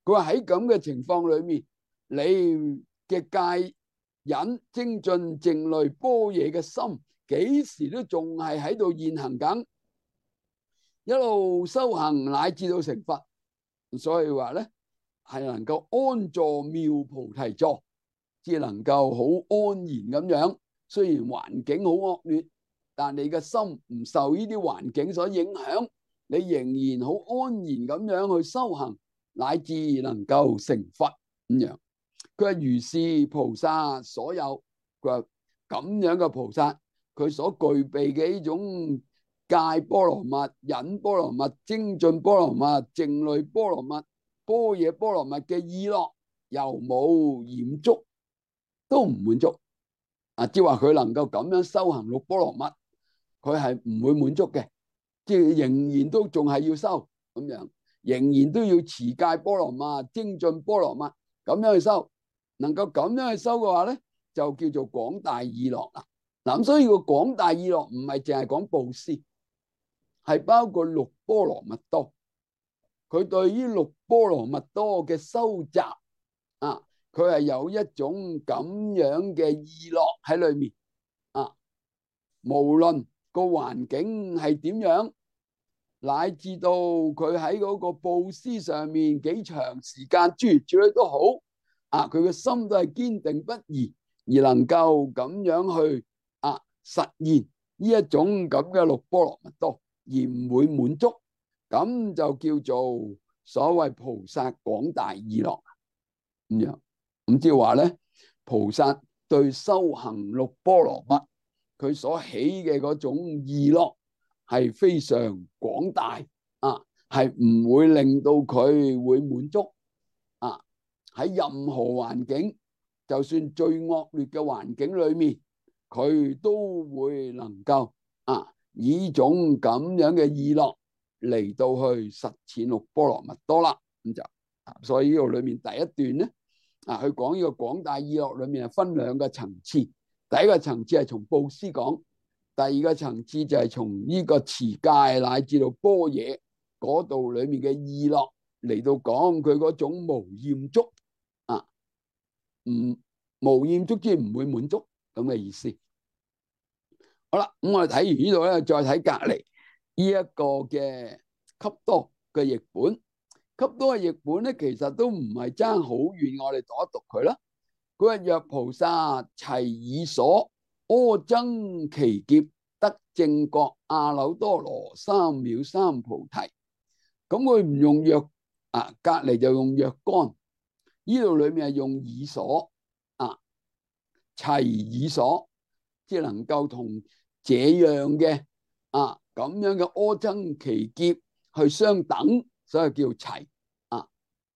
佢話喺咁嘅情況裏面，你嘅戒忍精進靜慮般若嘅心，幾時都仲係喺度現行緊，一路修行乃至到成佛。所以話咧，係能夠安坐妙菩提座，至能夠好安然咁樣。雖然環境好惡劣，但你嘅心唔受呢啲環境所影響，你仍然好安然咁樣去修行，乃至能夠成佛咁樣。佢話如是菩薩所有，佢話咁樣嘅菩薩，佢所具備嘅呢種戒波羅蜜、忍波羅蜜、精進波羅蜜、靜慮波羅蜜、般若波羅蜜嘅意樂，又冇染足，都唔滿足。啊，即係話佢能夠咁樣修行六波羅蜜，佢係唔會滿足嘅，即係仍然都仲係要修咁樣，仍然都要持戒波羅蜜、精進波羅蜜咁樣去修。能夠咁樣去修嘅話咧，就叫做廣大意樂啦。嗱，咁所以個廣大意樂唔係淨係講布施，係包括六波羅蜜多。佢對於六波羅蜜多嘅修習啊，佢係有一種咁樣嘅意樂喺裏面啊。無論個環境係點樣，乃至到佢喺嗰個布施上面幾長時間諸如此類都好啊，佢嘅心都係堅定不移，而能夠咁樣去啊實現呢一種咁嘅六波羅蜜多，而唔會滿足，咁就叫做所謂菩薩廣大意樂咁樣。咁即係話咧，菩薩對修行六波羅蜜，佢所起嘅嗰種意樂係非常廣大啊，係唔會令到佢會滿足啊。喺任何環境，就算最惡劣嘅環境裏面，佢都會能夠啊以種咁樣嘅意樂嚟到去實踐六波羅蜜多啦。咁就所以呢度裏面第一段咧啊，去講呢個廣大意樂裏面係分兩個層次。第一個層次係從布施講，第二個層次就係從呢個持戒乃至到般若嗰度裏面嘅意樂嚟到講佢嗰種無厭足啊，唔無厭足即係唔會滿足咁嘅意思。好啦，咁我哋睇完呢度咧，再睇隔籬呢一個嘅笈多嘅譯本。笈多嘅譯本咧，其實都唔係爭好遠，我哋讀一讀佢啦。佢話若菩薩齊以所阿僧祇劫得正覺阿耨多羅三藐三菩提，咁佢唔用若啊，隔籬就用若干，呢度裏面係用以所啊，齊以所，即係能夠同這樣嘅啊咁樣嘅阿僧祇劫去相等，所以叫齊啊。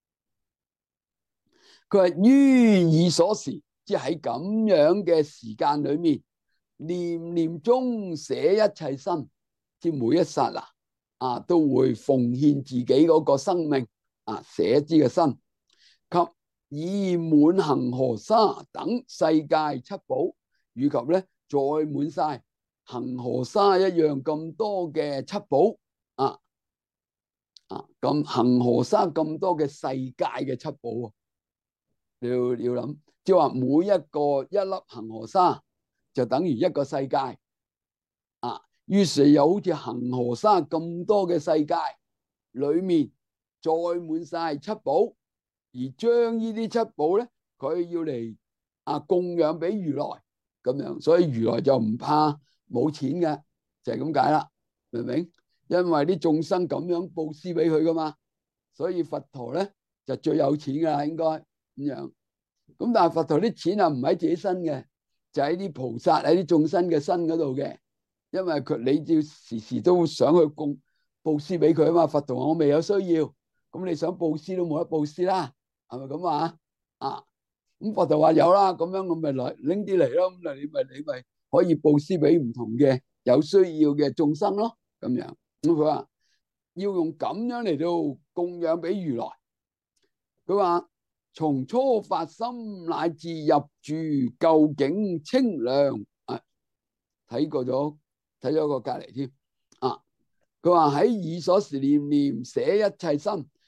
佢話於以所時，即係喺咁樣嘅時間裏面，念念中捨一切身，即每一剎那啊都會奉獻自己嗰個生命啊，捨之嘅身，及以滿恒河沙等世界七寶，以及咧再滿晒恒河沙一樣咁多嘅七寶啊啊咁恒河沙咁多嘅世界嘅七寶啊！你要要諗，即係話每一個一粒恒河沙就等於一個世界啊。於是又好似恒河沙咁多嘅世界裏面再滿晒七寶，而將呢啲七寶咧，佢要嚟啊供養俾如來咁樣，所以如來就唔怕冇錢嘅，就係咁解啦，明唔明？因為啲眾生咁樣布施俾佢噶嘛，所以佛陀咧就最有錢噶啦，應該咁樣。咁但係佛陀啲錢啊唔喺自己身嘅，就喺啲菩薩喺啲眾生嘅身嗰度嘅，因為佢你要時時都想去供布施俾佢啊嘛。佛陀話我未有需要，咁你想布施都冇得布施啦，係咪咁啊？啊，咁佛陀話有啦，咁樣我咪嚟拎啲嚟咯，咁你咪你咪可以布施俾唔同嘅有需要嘅眾生咯，咁樣。咁佢話要用咁樣嚟到供養俾如來，佢話從初發心乃至入住究竟清涼啊！睇過咗睇咗個隔籬添啊！佢話喺以所時念念捨一切身，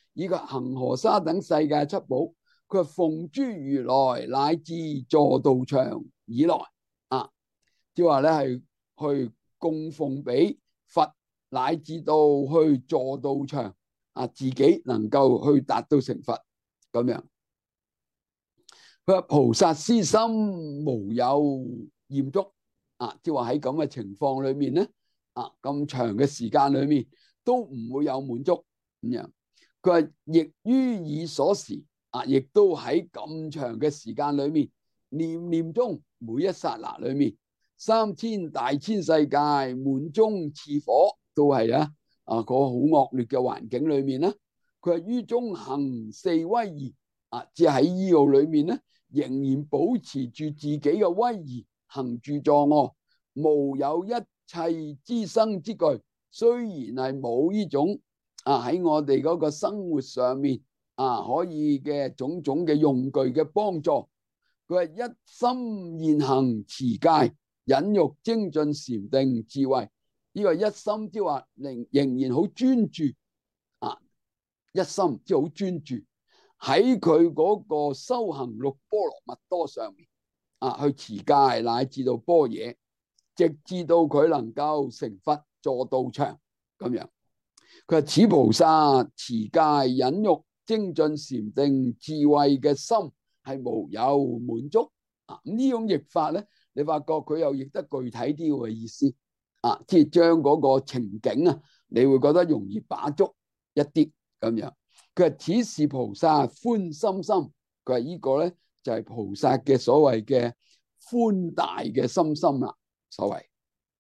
以及恒河沙等世界七寶，佢係奉諸如來乃至助道場以來啊，即係話咧係去供奉俾佛，乃至到去助道場啊，自己能夠去達到成佛咁樣。佢話菩薩斯心無有厭足啊，即係話喺咁嘅情況裏面咧啊，咁長嘅時間裏面都唔會有滿足咁樣。佢話亦於以所時啊，亦都喺咁長嘅時間裏面，念念中每一剎那裏面，三千大千世界滿中熾火，都係啊啊嗰個好惡劣嘅環境裏面咧。佢話於中行四威儀啊，即係喺呢度裏面咧，仍然保持住自己嘅威儀，行住坐臥，無有一切之生之具。雖然係冇呢種啊喺我哋嗰個生活上面啊可以嘅種種嘅用具嘅幫助，佢係一心現行持戒、忍辱、精進、禪定、智慧。呢個一心即係話仍仍然好專注啊，一心即係好專注喺佢嗰個修行六波羅蜜多上面啊，去持戒乃至到般若，直至到佢能夠成佛助道場咁樣。佢話此菩薩持戒、忍辱、精進、禪定、智慧嘅心係無有滿足啊！咁呢種譯法咧，你發覺佢又譯得具體啲嘅意思啊，即係將嗰個情景啊，你會覺得容易把捉一啲咁樣。佢話此是菩薩歡心心，佢話呢個咧就係、是、菩薩嘅所謂嘅寬大嘅心心啦，所謂。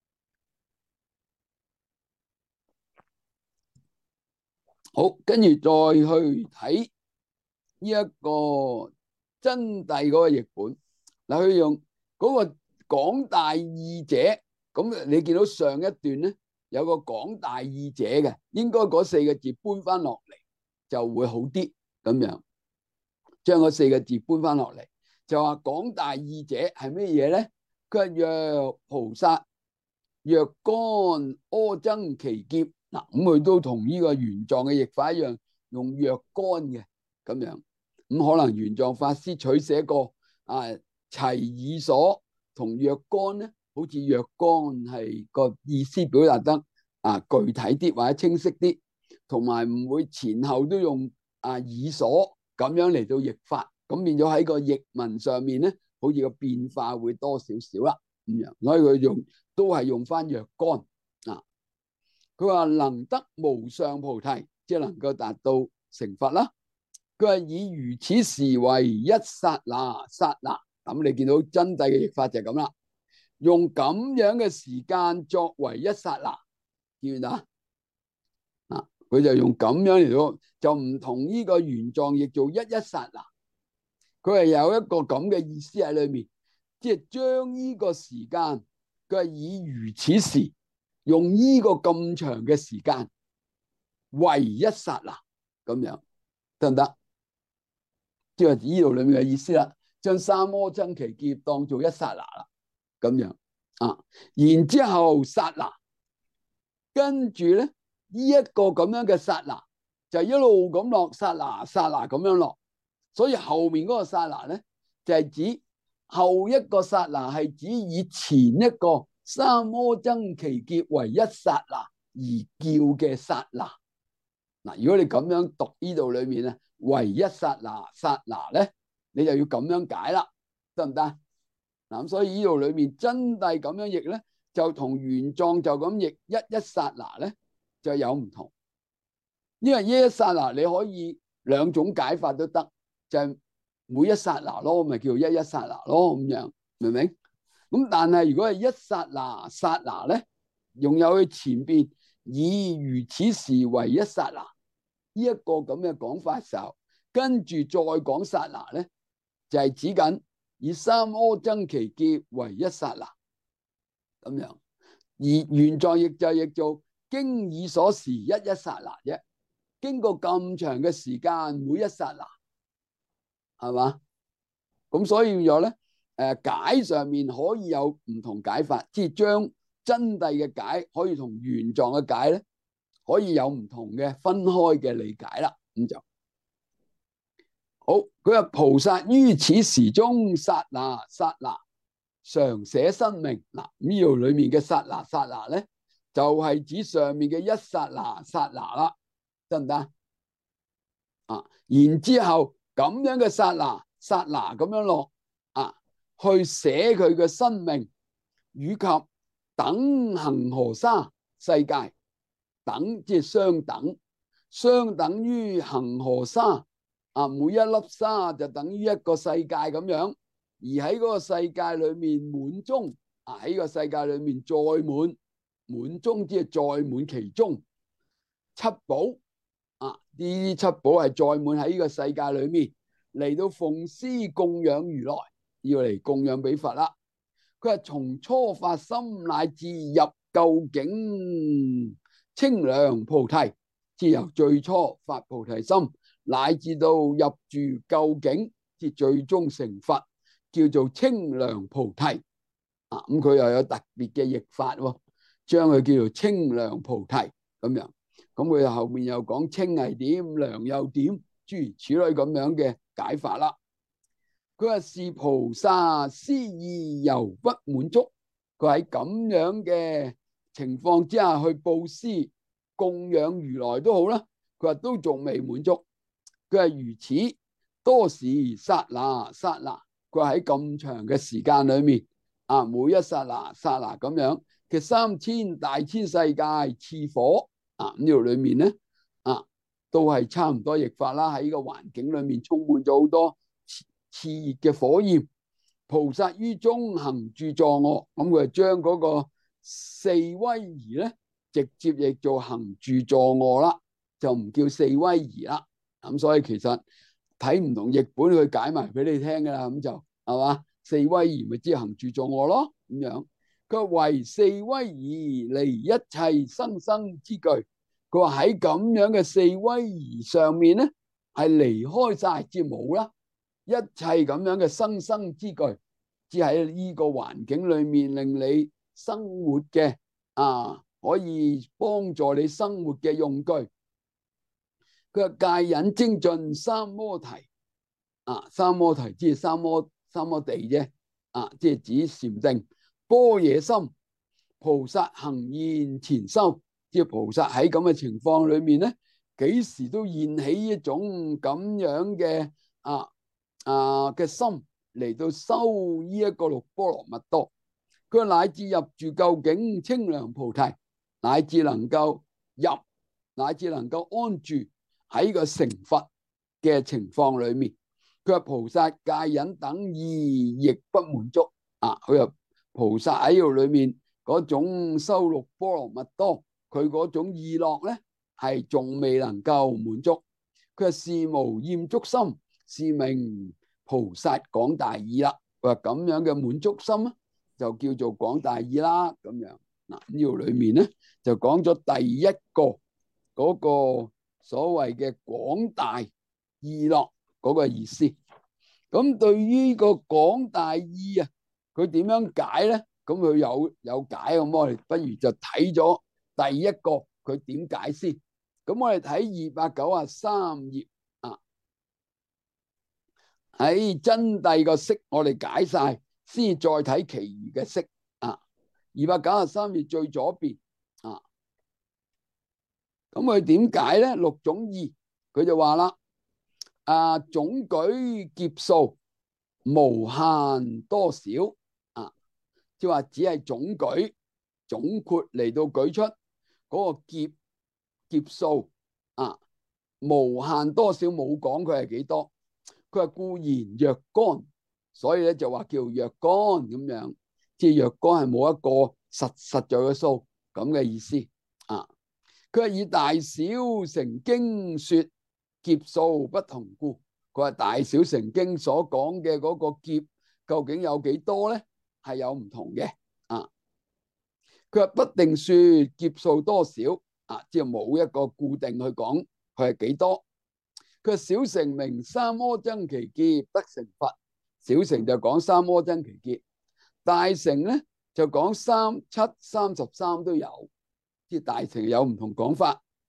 好，跟住再去睇呢一個真諦嗰個譯本。嗱，佢用嗰個廣大義者，咁你見到上一段咧有個廣大義者嘅，應該嗰四個字搬翻落嚟就會好啲咁樣。將嗰四個字搬翻落嚟，就話廣大義者係咩嘢咧？佢係若菩薩若干阿僧祇劫。嗱，咁佢都同呢個玄奘嘅譯法一樣，用若干嘅咁樣。咁可能玄奘法師取寫過啊，齊爾所同若干咧，好似若干係個意思表達得啊具體啲或者清晰啲，同埋唔會前後都用啊爾所咁樣嚟到譯法，咁變咗喺個譯文上面咧，好似個變化會多少少啦咁樣。所以佢用都係用翻若干。佢話能得無上菩提，即係能夠達到成佛啦。佢話以如此時為一剎那剎那，咁你見到真諦嘅譯法就係咁啦，用咁樣嘅時間作為一剎那，見唔見啊？啊，佢就用咁樣嚟到，就唔同呢個玄奘譯做一一剎那，佢係有一個咁嘅意思喺裏面，即係將呢個時間，佢係以如此時。用呢個咁長嘅時間為一剎那咁樣得唔得？即係呢度裏面嘅意思啦，將三阿僧祇劫當做一剎那啦，咁樣啊。然之後剎那，跟住咧呢一個咁樣嘅剎那就一路咁落，剎那剎那咁樣落。所以後面嗰個剎那咧就係指後一個剎那係指以前一個。三阿僧祇劫為一剎那而叫嘅剎那。嗱，如果你咁樣讀呢度裏面咧，為一剎那剎那咧，你就要咁樣解啦，得唔得？嗱，咁所以呢度裏面真諦咁樣譯咧，就同玄奘就咁譯一一剎那咧就有唔同。因為一一剎那你可以兩種解法都得，就係、是、每一剎那咯，咪叫一一剎那咯，咁樣明唔明？咁但係如果係一剎那剎那咧，用有佢前邊以如此時為一剎那呢一個咁嘅講法嘅時候，跟住再講剎那咧，就係、是、指緊以三阿僧祇劫為一剎那咁樣。而玄奘譯就譯做經以所時一一剎那啫，經過咁長嘅時間，每一剎那係嘛？咁所以咗咧。誒解上面可以有唔同解法，即係將真諦嘅解可以同玄奘嘅解咧，可以有唔同嘅分開嘅理解啦。咁咁就好。佢話菩薩於此時中剎那剎那常捨生命。嗱，呢度裏面嘅剎那剎那咧，就係、是、指上面嘅一剎那剎那啦，得唔得啊？然之後咁樣嘅剎那剎那咁樣落啊，去捨佢嘅生命，以及等恒河沙世界，等即係相等，相等於恒河沙啊，每一粒沙就等於一個世界咁樣。而喺嗰個世界裏面滿中啊，喺個世界裏面載滿滿中，即係載滿其中七寶啊，呢啲七寶係載滿喺呢個世界裏面，嚟到奉施供養如來，要嚟供養俾佛啦。佢係從初發心乃至入究竟清涼菩提，即由最初發菩提心，乃至到入住究竟，即最終成佛，叫做清涼菩提啊。咁佢又有特別嘅譯法喎，將佢叫做清涼菩提咁樣。咁佢後面又講清係點，涼又點，諸如此類咁樣嘅解法啦。佢話是菩薩思意猶不滿足，佢喺咁樣嘅情況之下去布施供養如來都好啦，佢話都仲未滿足。佢話如此多時剎那剎那，佢話喺咁長嘅時間裏面啊，每一剎那剎那咁樣嘅三千大千世界熾火啊，呢度裏面咧啊，都係差唔多譯法啦。喺呢個環境裏面充滿咗好多熾熱嘅火焰，菩薩於中行住坐臥，咁佢就將嗰個四威儀咧，直接譯做行住坐臥啦，就唔叫四威儀啦。咁所以其實睇唔同譯本去解埋俾你聽噶啦，咁就係嘛，四威儀咪即係行住坐臥咯，咁樣。佢為四威儀離一切生生之具，佢話喺咁樣嘅四威儀上面咧，係離開晒即冇啦。一切咁樣嘅生生之具，只喺呢個環境裏面令你生活嘅啊，可以幫助你生活嘅用具。佢話戒忍精進三摩提啊，三摩提即係三摩三摩地啫啊，即係指禪定。般若心菩薩行現前修，即係菩薩喺咁嘅情況裏面咧，幾時都現起一種咁樣嘅啊啊嘅心嚟到修呢一個六波羅蜜多。佢乃至入住究竟清涼菩提，乃至能夠入，乃至能夠安住喺個成佛嘅情況裏面。佢話菩薩戒忍等意亦不滿足啊，佢又菩薩喺度裏面嗰種修六波羅蜜多，佢嗰種意樂咧係仲未能夠滿足。佢話是無厭足心，是名菩薩廣大意啦。佢話咁樣嘅滿足心咧，就叫做廣大意啦。咁樣嗱，呢度裏面咧就講咗第一個嗰個所謂嘅廣大意樂嗰個意思。咁對於呢個廣大意啊，佢點樣解咧？咁佢有有解，咁我哋不如就睇咗第一個佢點解先。咁我哋睇二百九十三頁啊，喺真諦個釋我哋解晒，先再睇其餘嘅釋啊。二百九十三頁最左邊啊，咁佢點解咧？六種意，佢就話啦，啊總舉劫數無限多少。即係話只係總舉總括嚟到舉出嗰個劫劫數啊，無限多少冇講佢係幾多。佢話固然若干，所以咧就話叫若干咁樣，即係若干係冇一個實實在嘅數咁嘅意思啊。佢係以大小乘經說劫數不同故。佢話大小乘經所講嘅嗰個劫究竟有幾多咧？係有唔同嘅啊。佢話不定說劫數多少啊，即係冇一個固定去講佢係幾多。佢話小乘名三摩僧祇劫得成佛，小乘就講三摩僧祇劫，大乘咧就講三七三十三都有，即係大乘有唔同講法。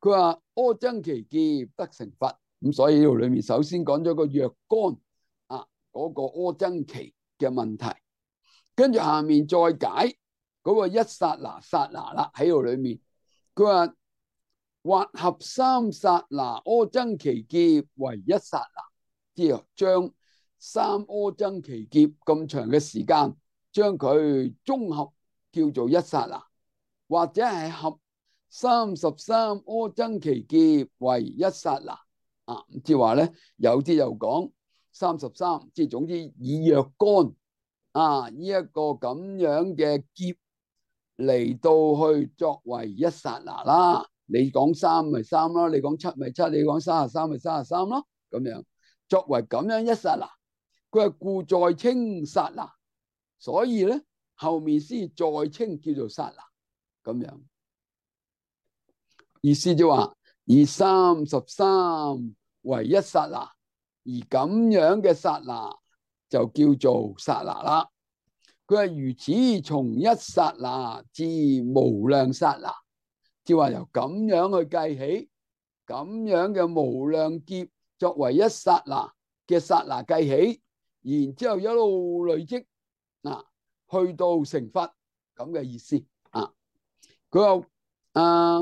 佢話阿僧祇劫得成佛，咁所以呢度裏面首先講咗個若干啊嗰、那個阿僧祇嘅問題，跟住下面再解嗰個一剎那剎那啦，喺度裏面佢話或合三剎那阿僧祇劫為一剎那，即係將三阿僧祇劫咁長嘅時間將佢綜合叫做一剎那，或者係合三十三阿僧祇劫為一剎那啊，即係話咧有啲又講三十三，即係總之以若干啊呢一個咁樣嘅劫嚟到去作為一剎那啦。你講三咪三咯，你講七咪七，你講三十三咪三十三咯，咁樣作為咁樣一剎那，佢係故再稱剎那，所以咧後面先再稱叫做剎那咁樣。意思就話以三十三為一剎那，而咁樣嘅剎那就叫做剎那啦。佢係如此從一剎那至無量剎那，即係話由咁樣去計起，咁樣嘅無量劫作為一剎那嘅剎那計起，然之後一路累積啊，去到成佛咁嘅意思啊。佢話啊，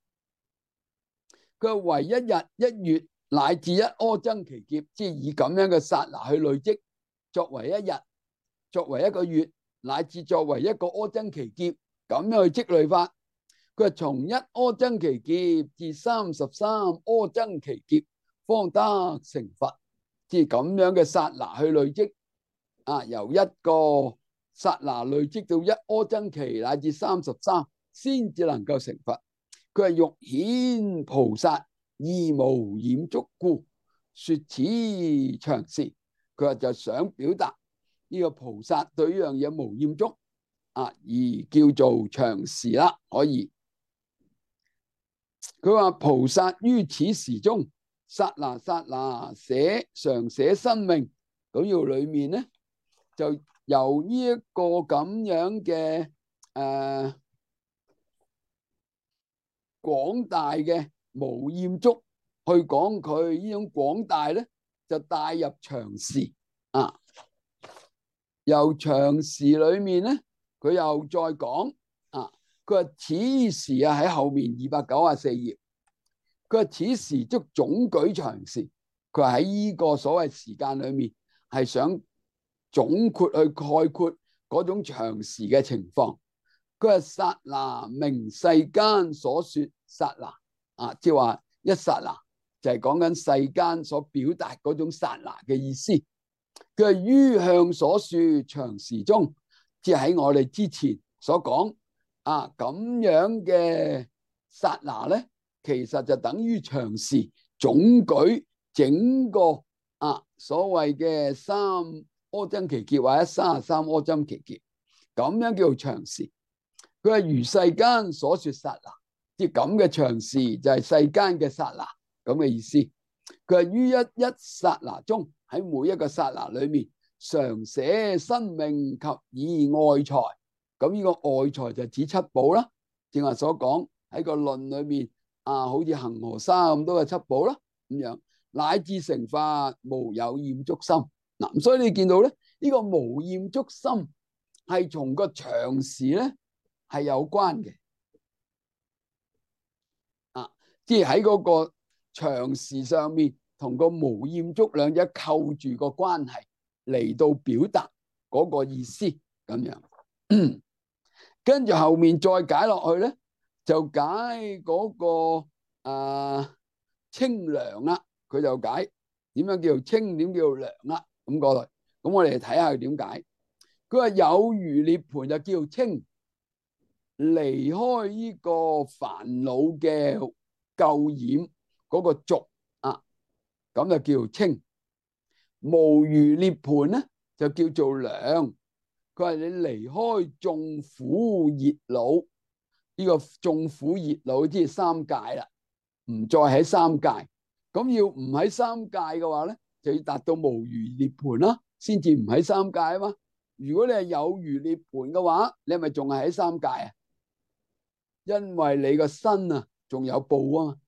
佢話為一日一月乃至一阿僧祇劫，即係以咁樣嘅剎那去累積，作為一日，作為一個月，乃至作為一個阿僧祇劫，咁樣去積累法。佢係從一阿僧祇劫至三十三阿僧祇劫，方得成佛，即係咁樣嘅剎那去累積啊，由一個剎那累積到一阿僧祇乃至三十三，先至能夠成佛。佢係欲顯菩薩意無染足故，說此長時。佢話就想表達呢個菩薩對呢樣嘢無染足啊，而叫做長時啦，可以。佢話菩薩於此時中，剎那剎那捨常捨生命，咁要裏面咧就由呢一個咁樣嘅誒廣大嘅無染足去講佢呢種廣大咧，就帶入長時啊。由長時裏面咧，佢又再講啊。佢話此時啊喺後面二百九十四頁，佢話此時即總舉長時。佢話喺呢個所謂時間裏面係想總括去概括嗰種長時嘅情況。佢話剎那名世間所說剎那啊，即係話一剎那就係講緊世間所表達嗰種剎那嘅意思。佢係於向所說長時中，即係喺我哋之前所講啊咁樣嘅剎那咧，其實就等於長時總舉整個啊所謂嘅三阿僧祇劫或者三十三阿僧祇劫，咁樣叫做長時。佢係如世間所說剎那，即係咁嘅長時就係世間嘅剎那咁嘅意思。佢係於一一剎那中，喺每一個剎那裏面常捨生命及以外財。咁呢個外財就指七寶啦，正話所講喺個論裏面啊，好似恒河沙咁多嘅七寶啦，咁樣乃至成佛無有染足心。嗱，所以你見到咧，呢個無染足心係從個長時咧係有關嘅啊，即係喺嗰個長時上面同個無染足兩者扣住個關係嚟到表達嗰個意思咁樣。跟住後面再解落去咧，就解嗰、那個啊清涼啦。佢就解點樣叫做清，點叫做涼啦。咁過來，咁我哋睇下佢點解。佢話有餘涅槃就叫做清，離開呢個煩惱嘅垢染嗰個濁啊，咁就叫做清。無餘涅槃咧就叫做涼。佢話你離開眾苦熱惱，呢、這個眾苦熱惱即係三界啦，唔再喺三界。咁要唔喺三界嘅話咧，就要達到無餘涅槃啦，先至唔喺三界啊嘛。如果你係有餘涅槃嘅話，你係咪仲係喺三界啊？因為你個身啊仲有報啊嘛，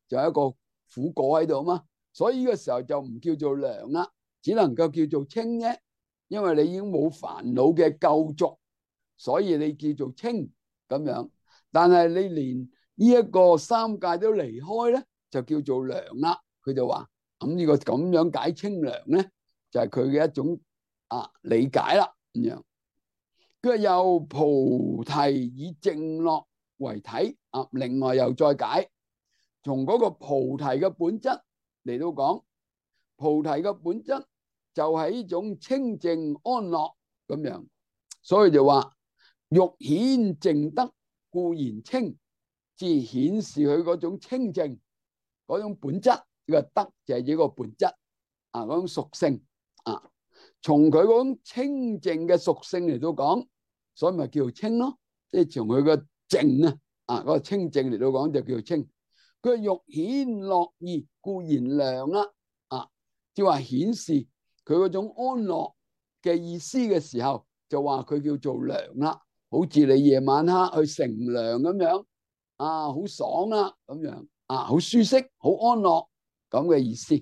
就有一個苦果喺度嘛，所以呢個時候就唔叫做涼啦，只能夠叫做清啫，因為你已經冇煩惱嘅救贖，所以你叫做清咁樣。但係你連呢一個三界都離開咧，就叫做涼啦。佢就話咁呢個咁樣解清涼咧，就係佢嘅一種啊理解啦咁樣。佢又菩提以靜樂為體啊，另外又再解，從嗰個菩提嘅本質嚟到講，菩提嘅本質就係呢種清淨安樂咁樣，所以就話欲顯淨德固然清，至顯示佢嗰種清淨嗰種本質。呢個德就係呢個本質啊，嗰種屬性啊，從佢嗰種清淨嘅屬性嚟到講，所以咪叫清咯，即係從佢個淨啊啊嗰個清淨嚟到講就叫清。佢欲顯樂意固然涼啦啊，即係話顯示佢嗰種安樂嘅意思嘅時候，就話佢叫做涼啦，好似你夜晚黑去乘涼咁樣啊，好爽啦咁樣啊，好舒適，好安樂咁嘅意思。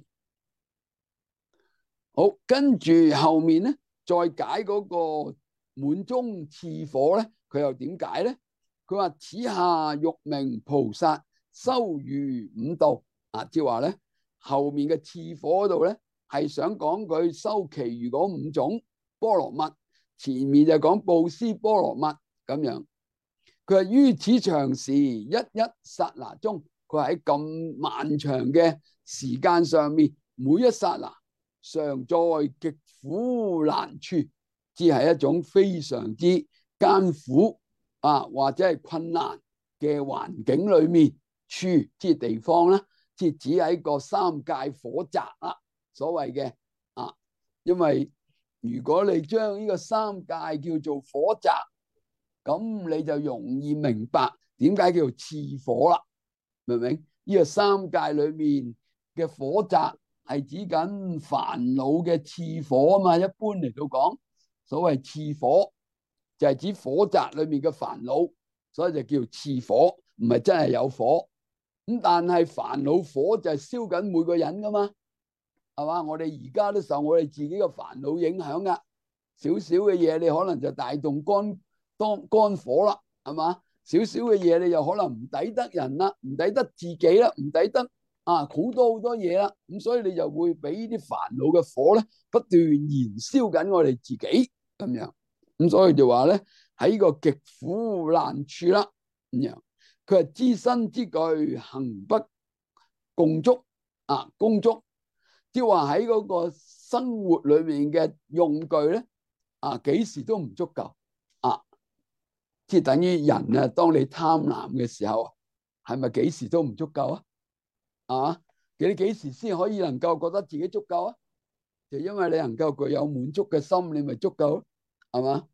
好，跟住後面咧，再解嗰個滿中熾火咧，佢又點解咧？佢話此下欲明菩薩修餘五度啊，即係話咧後面嘅熾火嗰度咧，係想講佢修其餘嗰五種波羅蜜，前面就講布施波羅蜜咁樣。佢話於此長時一一剎那中，佢喺咁漫長嘅時間上面，每一剎那常在極苦難處，只係一種非常之艱苦啊，或者係困難嘅環境裏面處，即係地方啦，即係指喺個三界火宅啦，所謂嘅啊。因為如果你將呢個三界叫做火宅，咁你就容易明白點解叫做熾火啦，明唔明？呢個三界裏面嘅火宅係指緊煩惱嘅熾火啊嘛，一般嚟到講，所謂熾火就係指火宅裏面嘅煩惱，所以就叫熾火，唔係真係有火。咁但係煩惱火就係燒緊每個人噶嘛，係嘛？我哋而家都受我哋自己嘅煩惱影響噶，少少嘅嘢你可能就大動肝當肝火啦，係嘛？少少嘅嘢你又可能唔抵得人啦，唔抵得自己啦，唔抵得啊好多好多嘢啦，咁所以你就會俾啲煩惱嘅火咧不斷燃燒緊我哋自己咁樣，咁所以就話咧喺個極苦難處啦咁樣。佢係知身之具行不共足啊，共足即係話喺嗰個生活裏面嘅用具咧啊，幾時都唔足夠啊。即係等於人啊，當你貪婪嘅時候，係咪幾時都唔足夠啊？啊，你幾時先可以能夠覺得自己足夠啊？就因為你能夠具有滿足嘅心，你咪足夠咯，係嘛？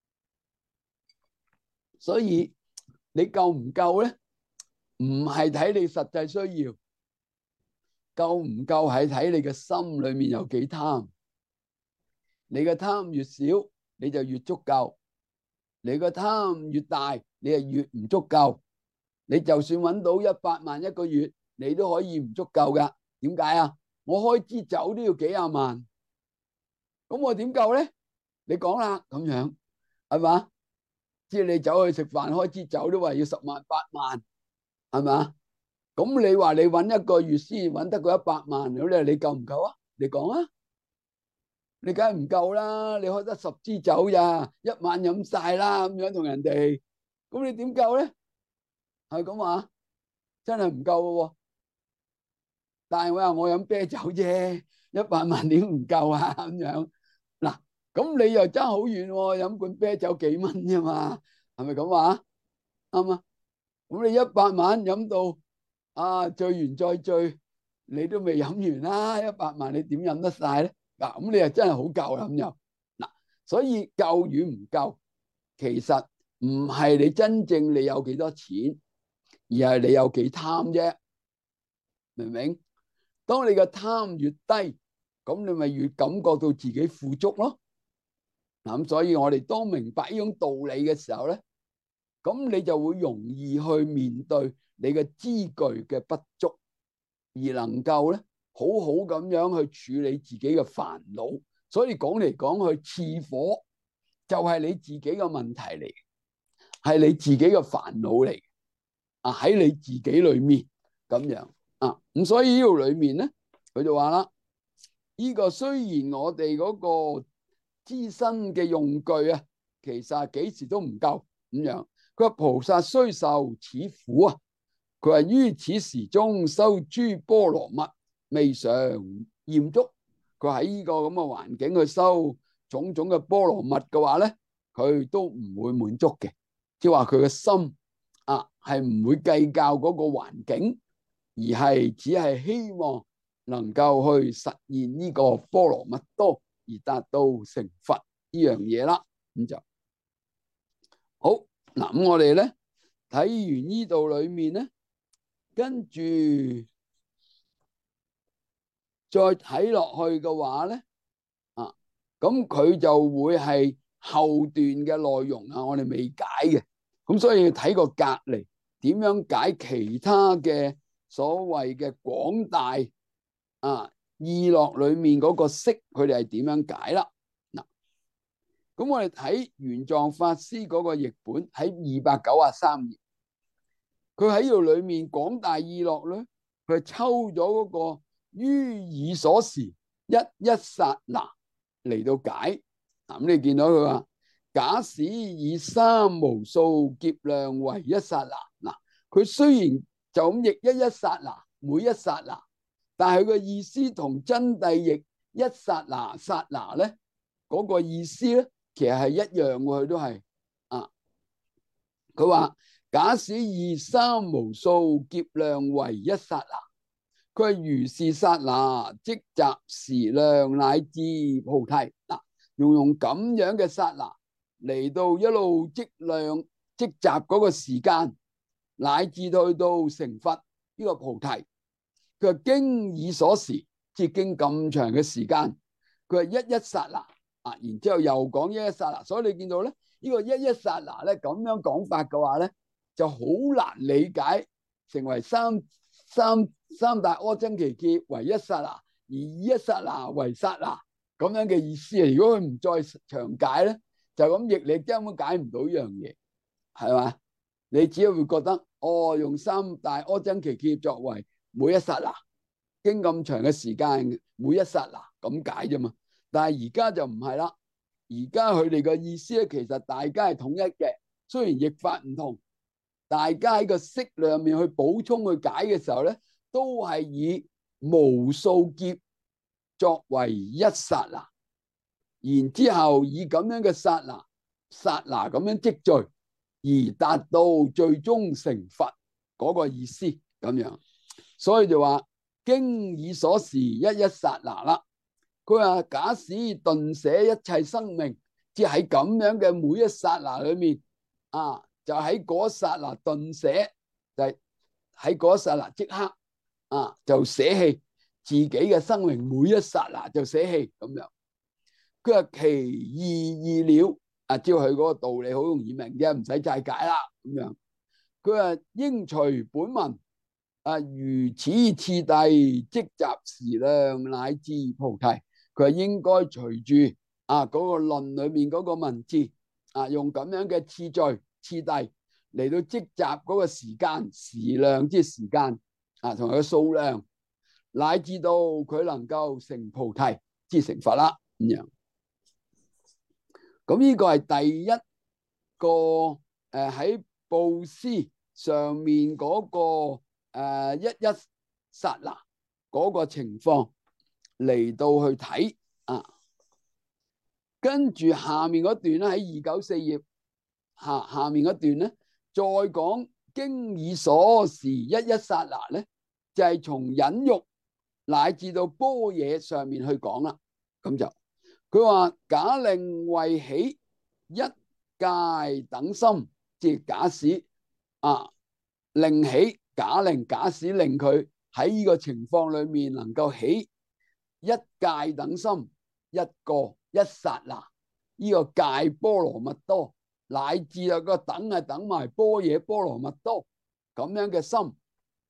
所以你夠唔夠咧？唔係睇你實際需要，夠唔夠係睇你嘅心裏面有幾貪。你嘅貪越少，你就越足夠。你個貪越大，你係越唔足夠。你就算揾到一百萬一個月，你都可以唔足夠噶。點解啊？我開支酒都要幾廿萬，咁我點夠咧？你講啦，咁樣係嘛？即係你走去食飯開支酒都話要十萬八萬，係嘛？咁你話你揾一個月先揾得個一百萬，咁你你夠唔夠啊？你講啊！你梗係唔夠啦！你開得十支酒咋，一晚飲晒啦咁樣同人哋，咁你點夠咧？係咁話，真係唔夠嘅喎。但係我話我飲啤酒啫，一百萬點唔夠啊咁樣。嗱，咁你又爭好遠喎，飲罐啤酒幾蚊啫嘛，係咪咁話？啱啊。咁你一百萬飲到啊醉完再醉，你都未飲完啦，一百萬你點飲得晒咧？嗱，咁你又真係好夠啦咁又嗱，所以夠與唔夠，其實唔係你真正你有幾多錢，而係你有幾貪啫，明唔明？當你嘅貪越低，咁你咪越感覺到自己富足咯。嗱，咁所以我哋當明白呢種道理嘅時候咧，咁你就會容易去面對你嘅資具嘅不足。 而能夠咧好好咁樣去處理自己嘅煩惱。所以講嚟講去，熾火就係你自己嘅問題嚟，係你自己嘅煩惱嚟啊，喺你自己裏面咁樣啊。咁所以呢度裏面咧，佢就話啦，呢個雖然我哋嗰個資身嘅用具啊，其實幾時都唔夠咁樣。佢話菩薩雖受此苦啊，佢話於此時中修諸波羅蜜未嘗厭足。佢喺呢個咁嘅環境去修種種嘅波羅蜜嘅話咧，佢都唔會滿足嘅，即係話佢嘅心啊係唔會計較嗰個環境，而係只係希望能夠去實現呢個波羅蜜多而達到成佛呢樣嘢啦。咁就好嗱。咁我哋咧睇完呢度裏面咧，跟住再睇落去嘅話咧，啊，咁佢就會係後段嘅內容啊，我哋未解嘅，咁所以要睇個隔離點樣解其他嘅所謂嘅廣大啊意樂裏面嗰個色，佢哋係點樣解啦？嗱，咁我哋睇玄奘法師嗰個譯本喺二百九十三頁，佢喺呢度裏面廣大意樂咧，佢抽咗嗰個於耳所時一一剎那嚟到解。嗱，咁你見到佢話，假使以三無數劫量為一剎那，嗱，佢雖然就咁譯一一剎那，每一剎那，但係佢個意思同真諦譯一剎那剎那咧嗰個意思咧，其實係一樣嘅，佢都係啊。佢話假使以三無數劫量為一剎那。佢係如是剎那即集時量乃至菩提。嗱，用用咁樣嘅剎那嚟到一路積量積集嗰個時間，乃至去到成佛呢個菩提。佢話經已所時，即係經咁長嘅時間，佢係一一剎那啊，然之後又講一一剎那。所以你見到咧，呢個一一剎那咧咁樣講法嘅話咧，就好難理解成為三三。三大阿僧祇劫為一剎那，而以一剎那為剎那咁樣嘅意思啊！如果佢唔再詳解咧，就咁譯你根本解唔到呢樣嘢，係嘛？你只係會覺得哦，用三大阿僧祇劫作為每一剎那，經咁長嘅時間，每一剎那咁解啫嘛。但係而家就唔係啦，而家佢哋嘅意思咧，其實大家係統一嘅，雖然譯法唔同，大家喺個色量面去補充去解嘅時候咧，都係以無數劫作為一剎那，然之後以咁樣嘅剎那、剎那咁樣積聚，而達到最終成佛嗰個意思咁樣。所以就話經已所時一一剎那啦。佢話假使頓捨一切生命，即係喺咁樣嘅每一剎那裏面啊，就喺嗰剎那頓捨，就係喺嗰剎那即刻。啊！就捨棄自己嘅生命，每一剎那就捨棄咁樣。佢話其意義了啊，照佢嗰個道理好容易明啫，唔使再解啦咁樣。佢話應隨本文啊，如此次第積集時量乃至菩提。佢話應該隨住啊嗰個論裏面嗰個文字啊，用咁樣嘅次序次第嚟到積集嗰個時間時量，即係時間。啊，同埋個數量，乃至到佢能夠成菩提，即成佛啦咁樣。咁呢個係第一個誒喺、呃、布施上面嗰、那個誒、呃、一一剎那嗰個情況嚟到去睇啊。跟住下面嗰段咧喺二九四頁下下面嗰段咧，再講經已所時一一剎那咧。就係從忍辱乃至到般若上面去講啦，咁就佢話假令為起一界等心，即係假使啊令起假令假使令佢喺呢個情況裏面能夠起一界等心，一個一剎那呢個界波羅蜜多，乃至啊個等係等埋般若波羅蜜多咁樣嘅心。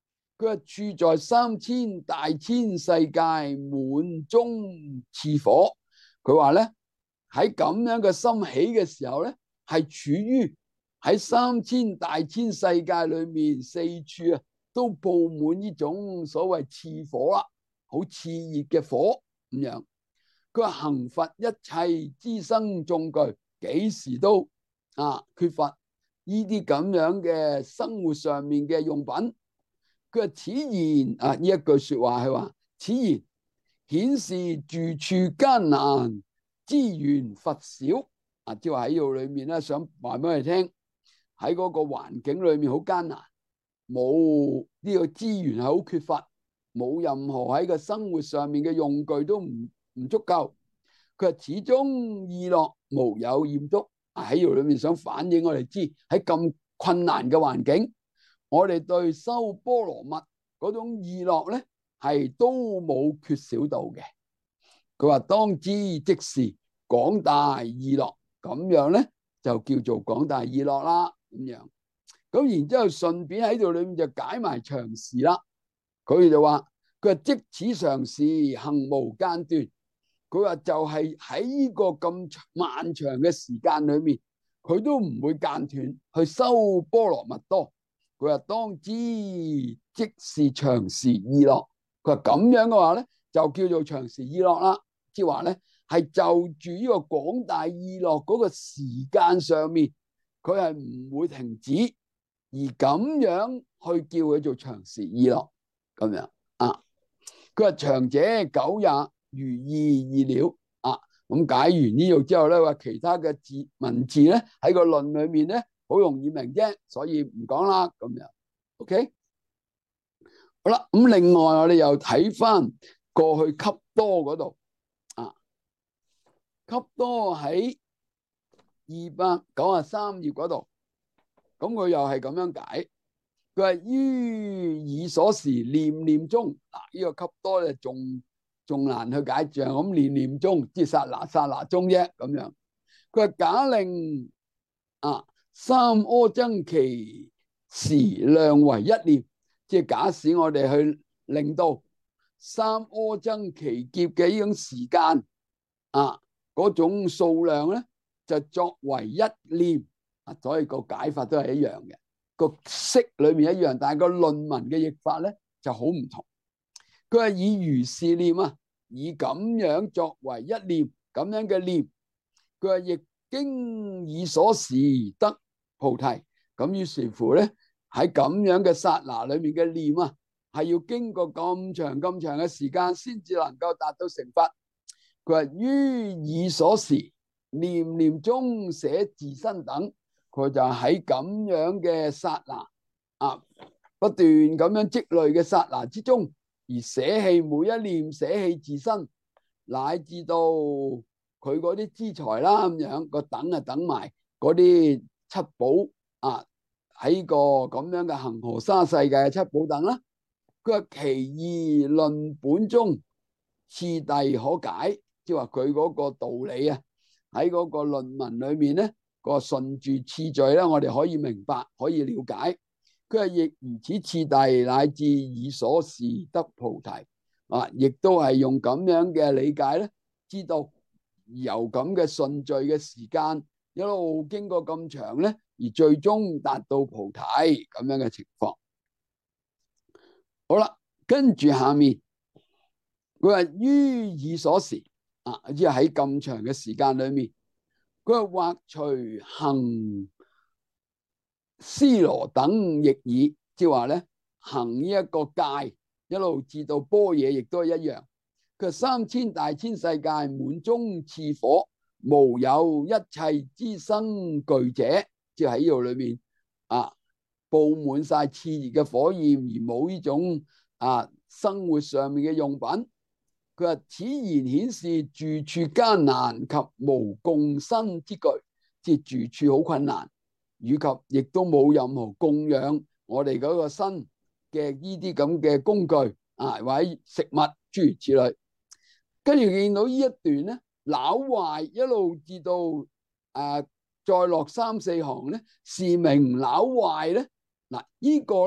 佢話處在三千大千世界滿中熾火。佢話咧喺咁樣嘅心起嘅時候咧，係處於喺三千大千世界裏面四處啊都佈滿呢種所謂熾火啦，好熾熱嘅火咁樣。佢話行拂一切資生眾具，幾時都啊缺乏呢啲咁樣嘅生活上面嘅用品。佢話此言啊，呢一句說話係話，此言顯示住處艱難，資源乏少啊，即係話喺度裏面咧，想話俾佢聽，喺嗰個環境裏面好艱難，冇呢個資源係好缺乏，冇任何喺個生活上面嘅用具都唔唔足夠。佢話始終意樂無有厭足啊，喺度裏面想反映我哋知喺咁困難嘅環境，我哋對修波羅蜜嗰種意樂咧，係都冇缺少到嘅。佢話當知即是廣大意樂，咁樣咧就叫做廣大意樂啦。咁樣咁然之後順便喺度裏面就解埋長時啦。佢就話佢話即此長時行無間斷。佢話就係喺呢個咁漫長嘅時間裏面，佢都唔會間斷去修波羅蜜多。佢話當知即是長時意樂。佢話咁樣嘅話咧，就叫做長時意樂啦。即係話咧，係就住呢個廣大意樂嗰個時間上面，佢係唔會停止，而咁樣去叫佢做長時意樂咁樣啊。佢話長者久也，如意意了啊。咁解完呢度之後咧，話其他嘅字文字咧喺個論裏面咧好容易明啫，所以唔講啦咁樣。OK， 好啦，咁另外我哋又睇翻過去笈多嗰度啊，笈多喺二百九十三頁嗰度，咁佢又係咁樣解。佢話於以所時念念中，嗱、啊、呢、這個笈多咧仲仲難去解，像咁念念中，即係剎那剎那中啫咁樣。佢話假令啊三阿僧祇時量為一念，即係假使我哋去令到三阿僧祇劫嘅呢種時間啊嗰種數量咧，就作為一念啊，所以個解法都係一樣嘅。個式裏面一樣，但係個論文嘅譯法咧就好唔同。佢係以如是念啊，以咁樣作為一念咁樣嘅念。佢係亦經以所時得菩提。咁於是乎咧，喺咁樣嘅剎那裏面嘅念啊，係要經過咁長咁長嘅時間先至能夠達到成佛。佢話於以所時念念中捨自身等。佢就喺咁樣嘅剎那啊，不斷咁樣積累嘅剎那之中，而捨棄每一念，捨棄自身，乃至到佢嗰啲資財啦咁樣個等啊，等埋嗰啲七寶啊，喺個咁樣嘅恆河沙世界嘅七寶等啦。佢話其義論本中次第可解，即係話佢嗰個道理啊，喺嗰個論文裏面咧。個順住次序咧，我哋可以明白，可以了解。佢係亦如此次第，乃至以所時得菩提啊！亦都係用咁樣嘅理解咧，知道由咁嘅順序嘅時間一路經過咁長咧，而最終達到菩提咁樣嘅情況。好啦，跟住下面佢話於以所時啊，即係喺咁長嘅時間裏面。佢話或隨行尸羅等亦爾，即係話咧行呢一個戒一路至到般若，亦都係一樣。佢三千大千世界滿中熾火，無有一切資生具者，即係喺呢度裏面啊，佈滿晒熾熱嘅火焰，而冇呢種啊生活上面嘅用品。佢話此言顯示住處艱難及無共生之具，即係住處好困難，以及亦都冇任何供養我哋嗰個身嘅呢啲咁嘅工具啊，或者食物諸如此類。跟住見到呢一段咧，朽壞一路至到誒、啊、再落三四行咧，是名朽壞咧。嗱、這個、呢個咧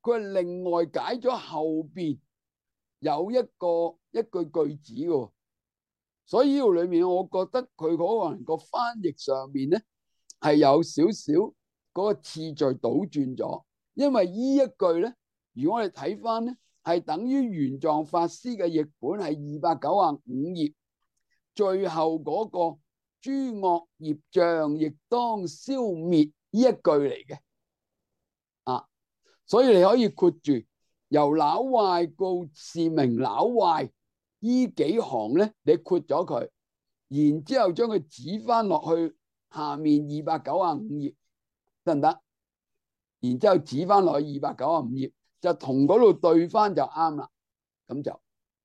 佢係另外解咗後邊有一個一句句子嘅，所以呢度裏面我覺得佢嗰個人個翻譯上面咧係有少少嗰個次序倒轉咗，因為呢一句咧，如果我哋睇翻咧，係等於玄奘法師嘅譯本係二百九十五頁，最後嗰個諸惡業障亦當消滅呢一句嚟嘅啊，所以你可以括住由朽壞告是名朽壞呢幾行咧，你括咗佢，然之後將佢指翻落去下面二百九十五頁得唔得？然之後指翻落去二百九十五頁，就同嗰度對翻就啱啦。咁就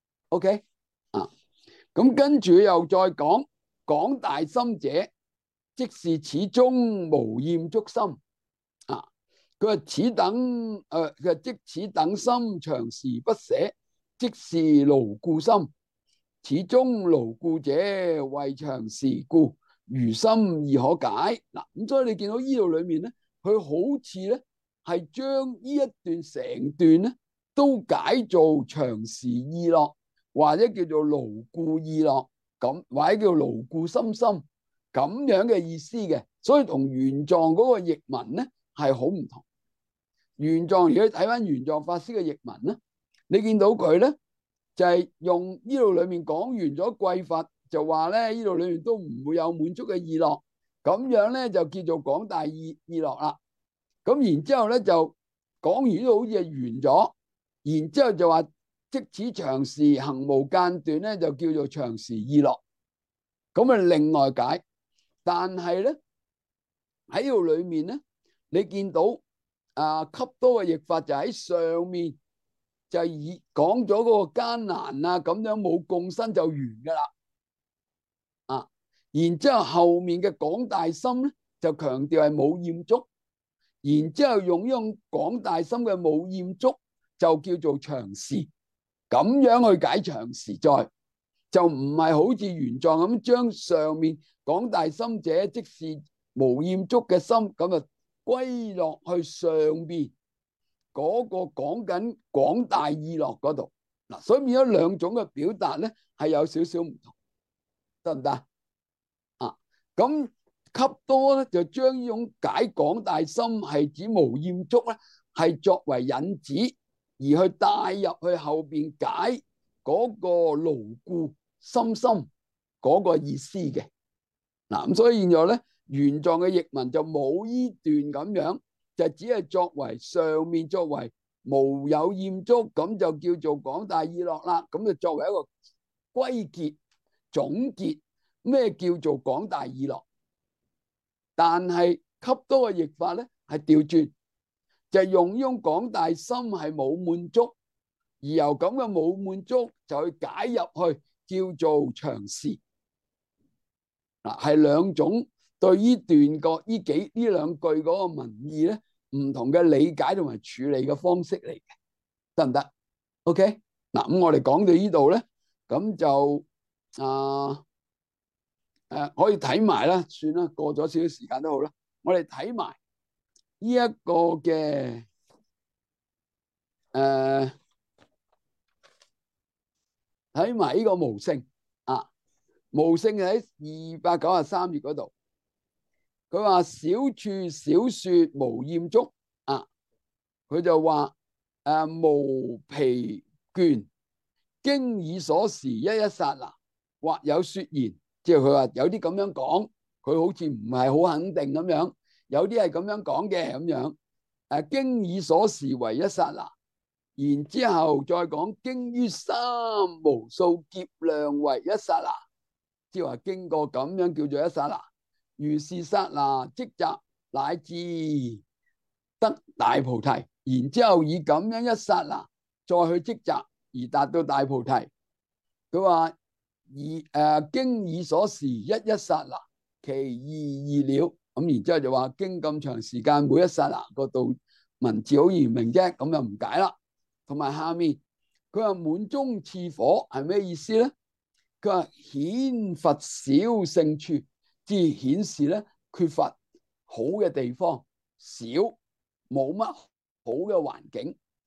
OK 啊。咁跟住又再講廣大心者，即是始終無厭足心啊。佢話此等誒，佢話即此等心長時不捨，即是牢固心。始終牢固者，為長時故，如心易可解。嗱，咁所以你見到呢度裏面咧，佢好似咧係將呢一段成段咧都解做長時意樂，或者叫做牢固意樂，咁或者叫牢固心心咁樣嘅意思嘅。所以同玄奘嗰個譯文咧係好唔同。玄奘如果睇翻玄奘法師嘅譯文咧，你見到佢咧就係、是、用呢度裏面講完咗貴佛，就話咧呢度裏面都唔會有滿足嘅意樂，咁樣咧就叫做廣大意意樂啦。咁然之後咧就講完呢度好似係完咗，然之後就話即此長時行無間斷咧就叫做長時意樂，咁啊另外解。但係咧喺呢度裏面咧，你見到啊笈多嘅譯法就喺上面就以講咗嗰個艱難啊，咁樣冇共生就完噶啦啊。然之後後面嘅廣大心咧就強調係冇厭足。然之後用呢種廣大心嘅冇厭足就叫做長時，咁樣去解長時在，就唔係好似玄奘咁將上面廣大心者即是無厭足嘅心咁啊歸落去上邊嗰個講緊廣大意樂嗰度嗱，所以變咗兩種嘅表達咧係有少少唔同，得唔得啊？咁笈多咧就將呢種解廣大心係指無厭足咧，係作為引子而去帶入去後邊解嗰個牢固心心嗰個意思嘅嗱。咁所以現在咧玄奘嘅譯文就冇呢段咁樣，就只係作為上面作為無有厭足，咁就叫做廣大意樂啦。咁就作為一個歸結總結，咩叫做廣大意樂？但係笈多嘅譯法咧係調轉，就係用呢種廣大心係冇滿足，而由咁嘅冇滿足就去解入去叫做長時嗱，係兩種對呢段個呢幾呢兩句嗰個文意咧唔同嘅理解同埋處理嘅方式嚟嘅，得唔得 ？OK 嗱，咁我哋講到呢度咧，咁就啊。誒、呃，可以睇埋啦，算啦，過咗少少時間都好啦。我哋睇埋呢一個嘅誒，睇埋呢個無性啊，無性喺二百九十三頁嗰度，佢話少處少說無厭足啊，佢就話誒、啊、無疲倦，經已所時一一剎那，或有說言。即係佢話有啲咁樣講，佢好似唔係好肯定咁樣，有啲係咁樣講嘅咁樣。誒，經已所時為一剎那，然之後再講經於三無數劫量為一剎那，即係話經過咁樣叫做一剎那。如是剎那即集乃至得大菩提，然之後以咁樣一剎那再去積集而達到大菩提。佢話。而誒、呃、經已所時一一剎那，其意義了。咁然之後就話經咁長時間，每一剎那個度文字好易明啫，咁就唔解啦。同埋下面佢話滿中熾火係咩意思咧？佢話顯乏少勝處，即係顯示咧缺乏好嘅地方，少冇乜好嘅環境，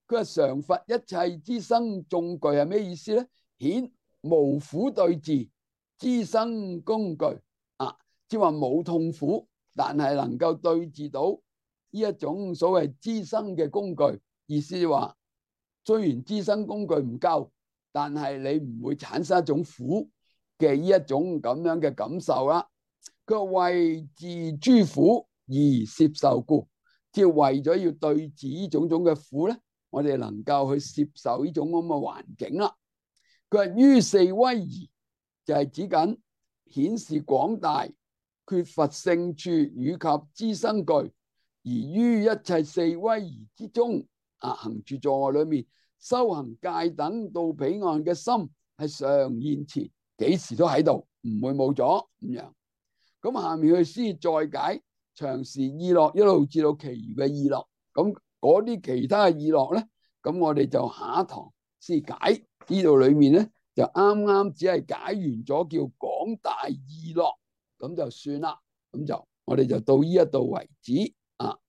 佢話常罰一切資生眾具係咩意思咧？顯無苦對治資生工具啊，即係話冇痛苦，但係能夠對治到呢一種所謂資生嘅工具。意思話，雖然資生工具唔夠，但係你唔會產生一種苦嘅呢一種咁樣嘅感受啦。佢話為治諸苦而攝受故，即係為咗要對治呢種種嘅苦咧，我哋能夠去攝受呢種咁嘅環境啦。佢話於四威儀就係指緊顯示廣大缺乏勝處與及資生具，而於一切四威儀之中啊，行住坐臥裏面修行戒等到彼岸嘅心係常現前，幾時都喺度，唔會冇咗咁樣。咁下面佢先再解長時意樂一路至到其餘嘅意樂。咁嗰啲其他嘅意樂咧，咁我哋就下一堂先解。呢度裏面咧就啱啱只係解完咗叫廣大意樂，咁就算啦。咁就我哋就到呢一度為止啊。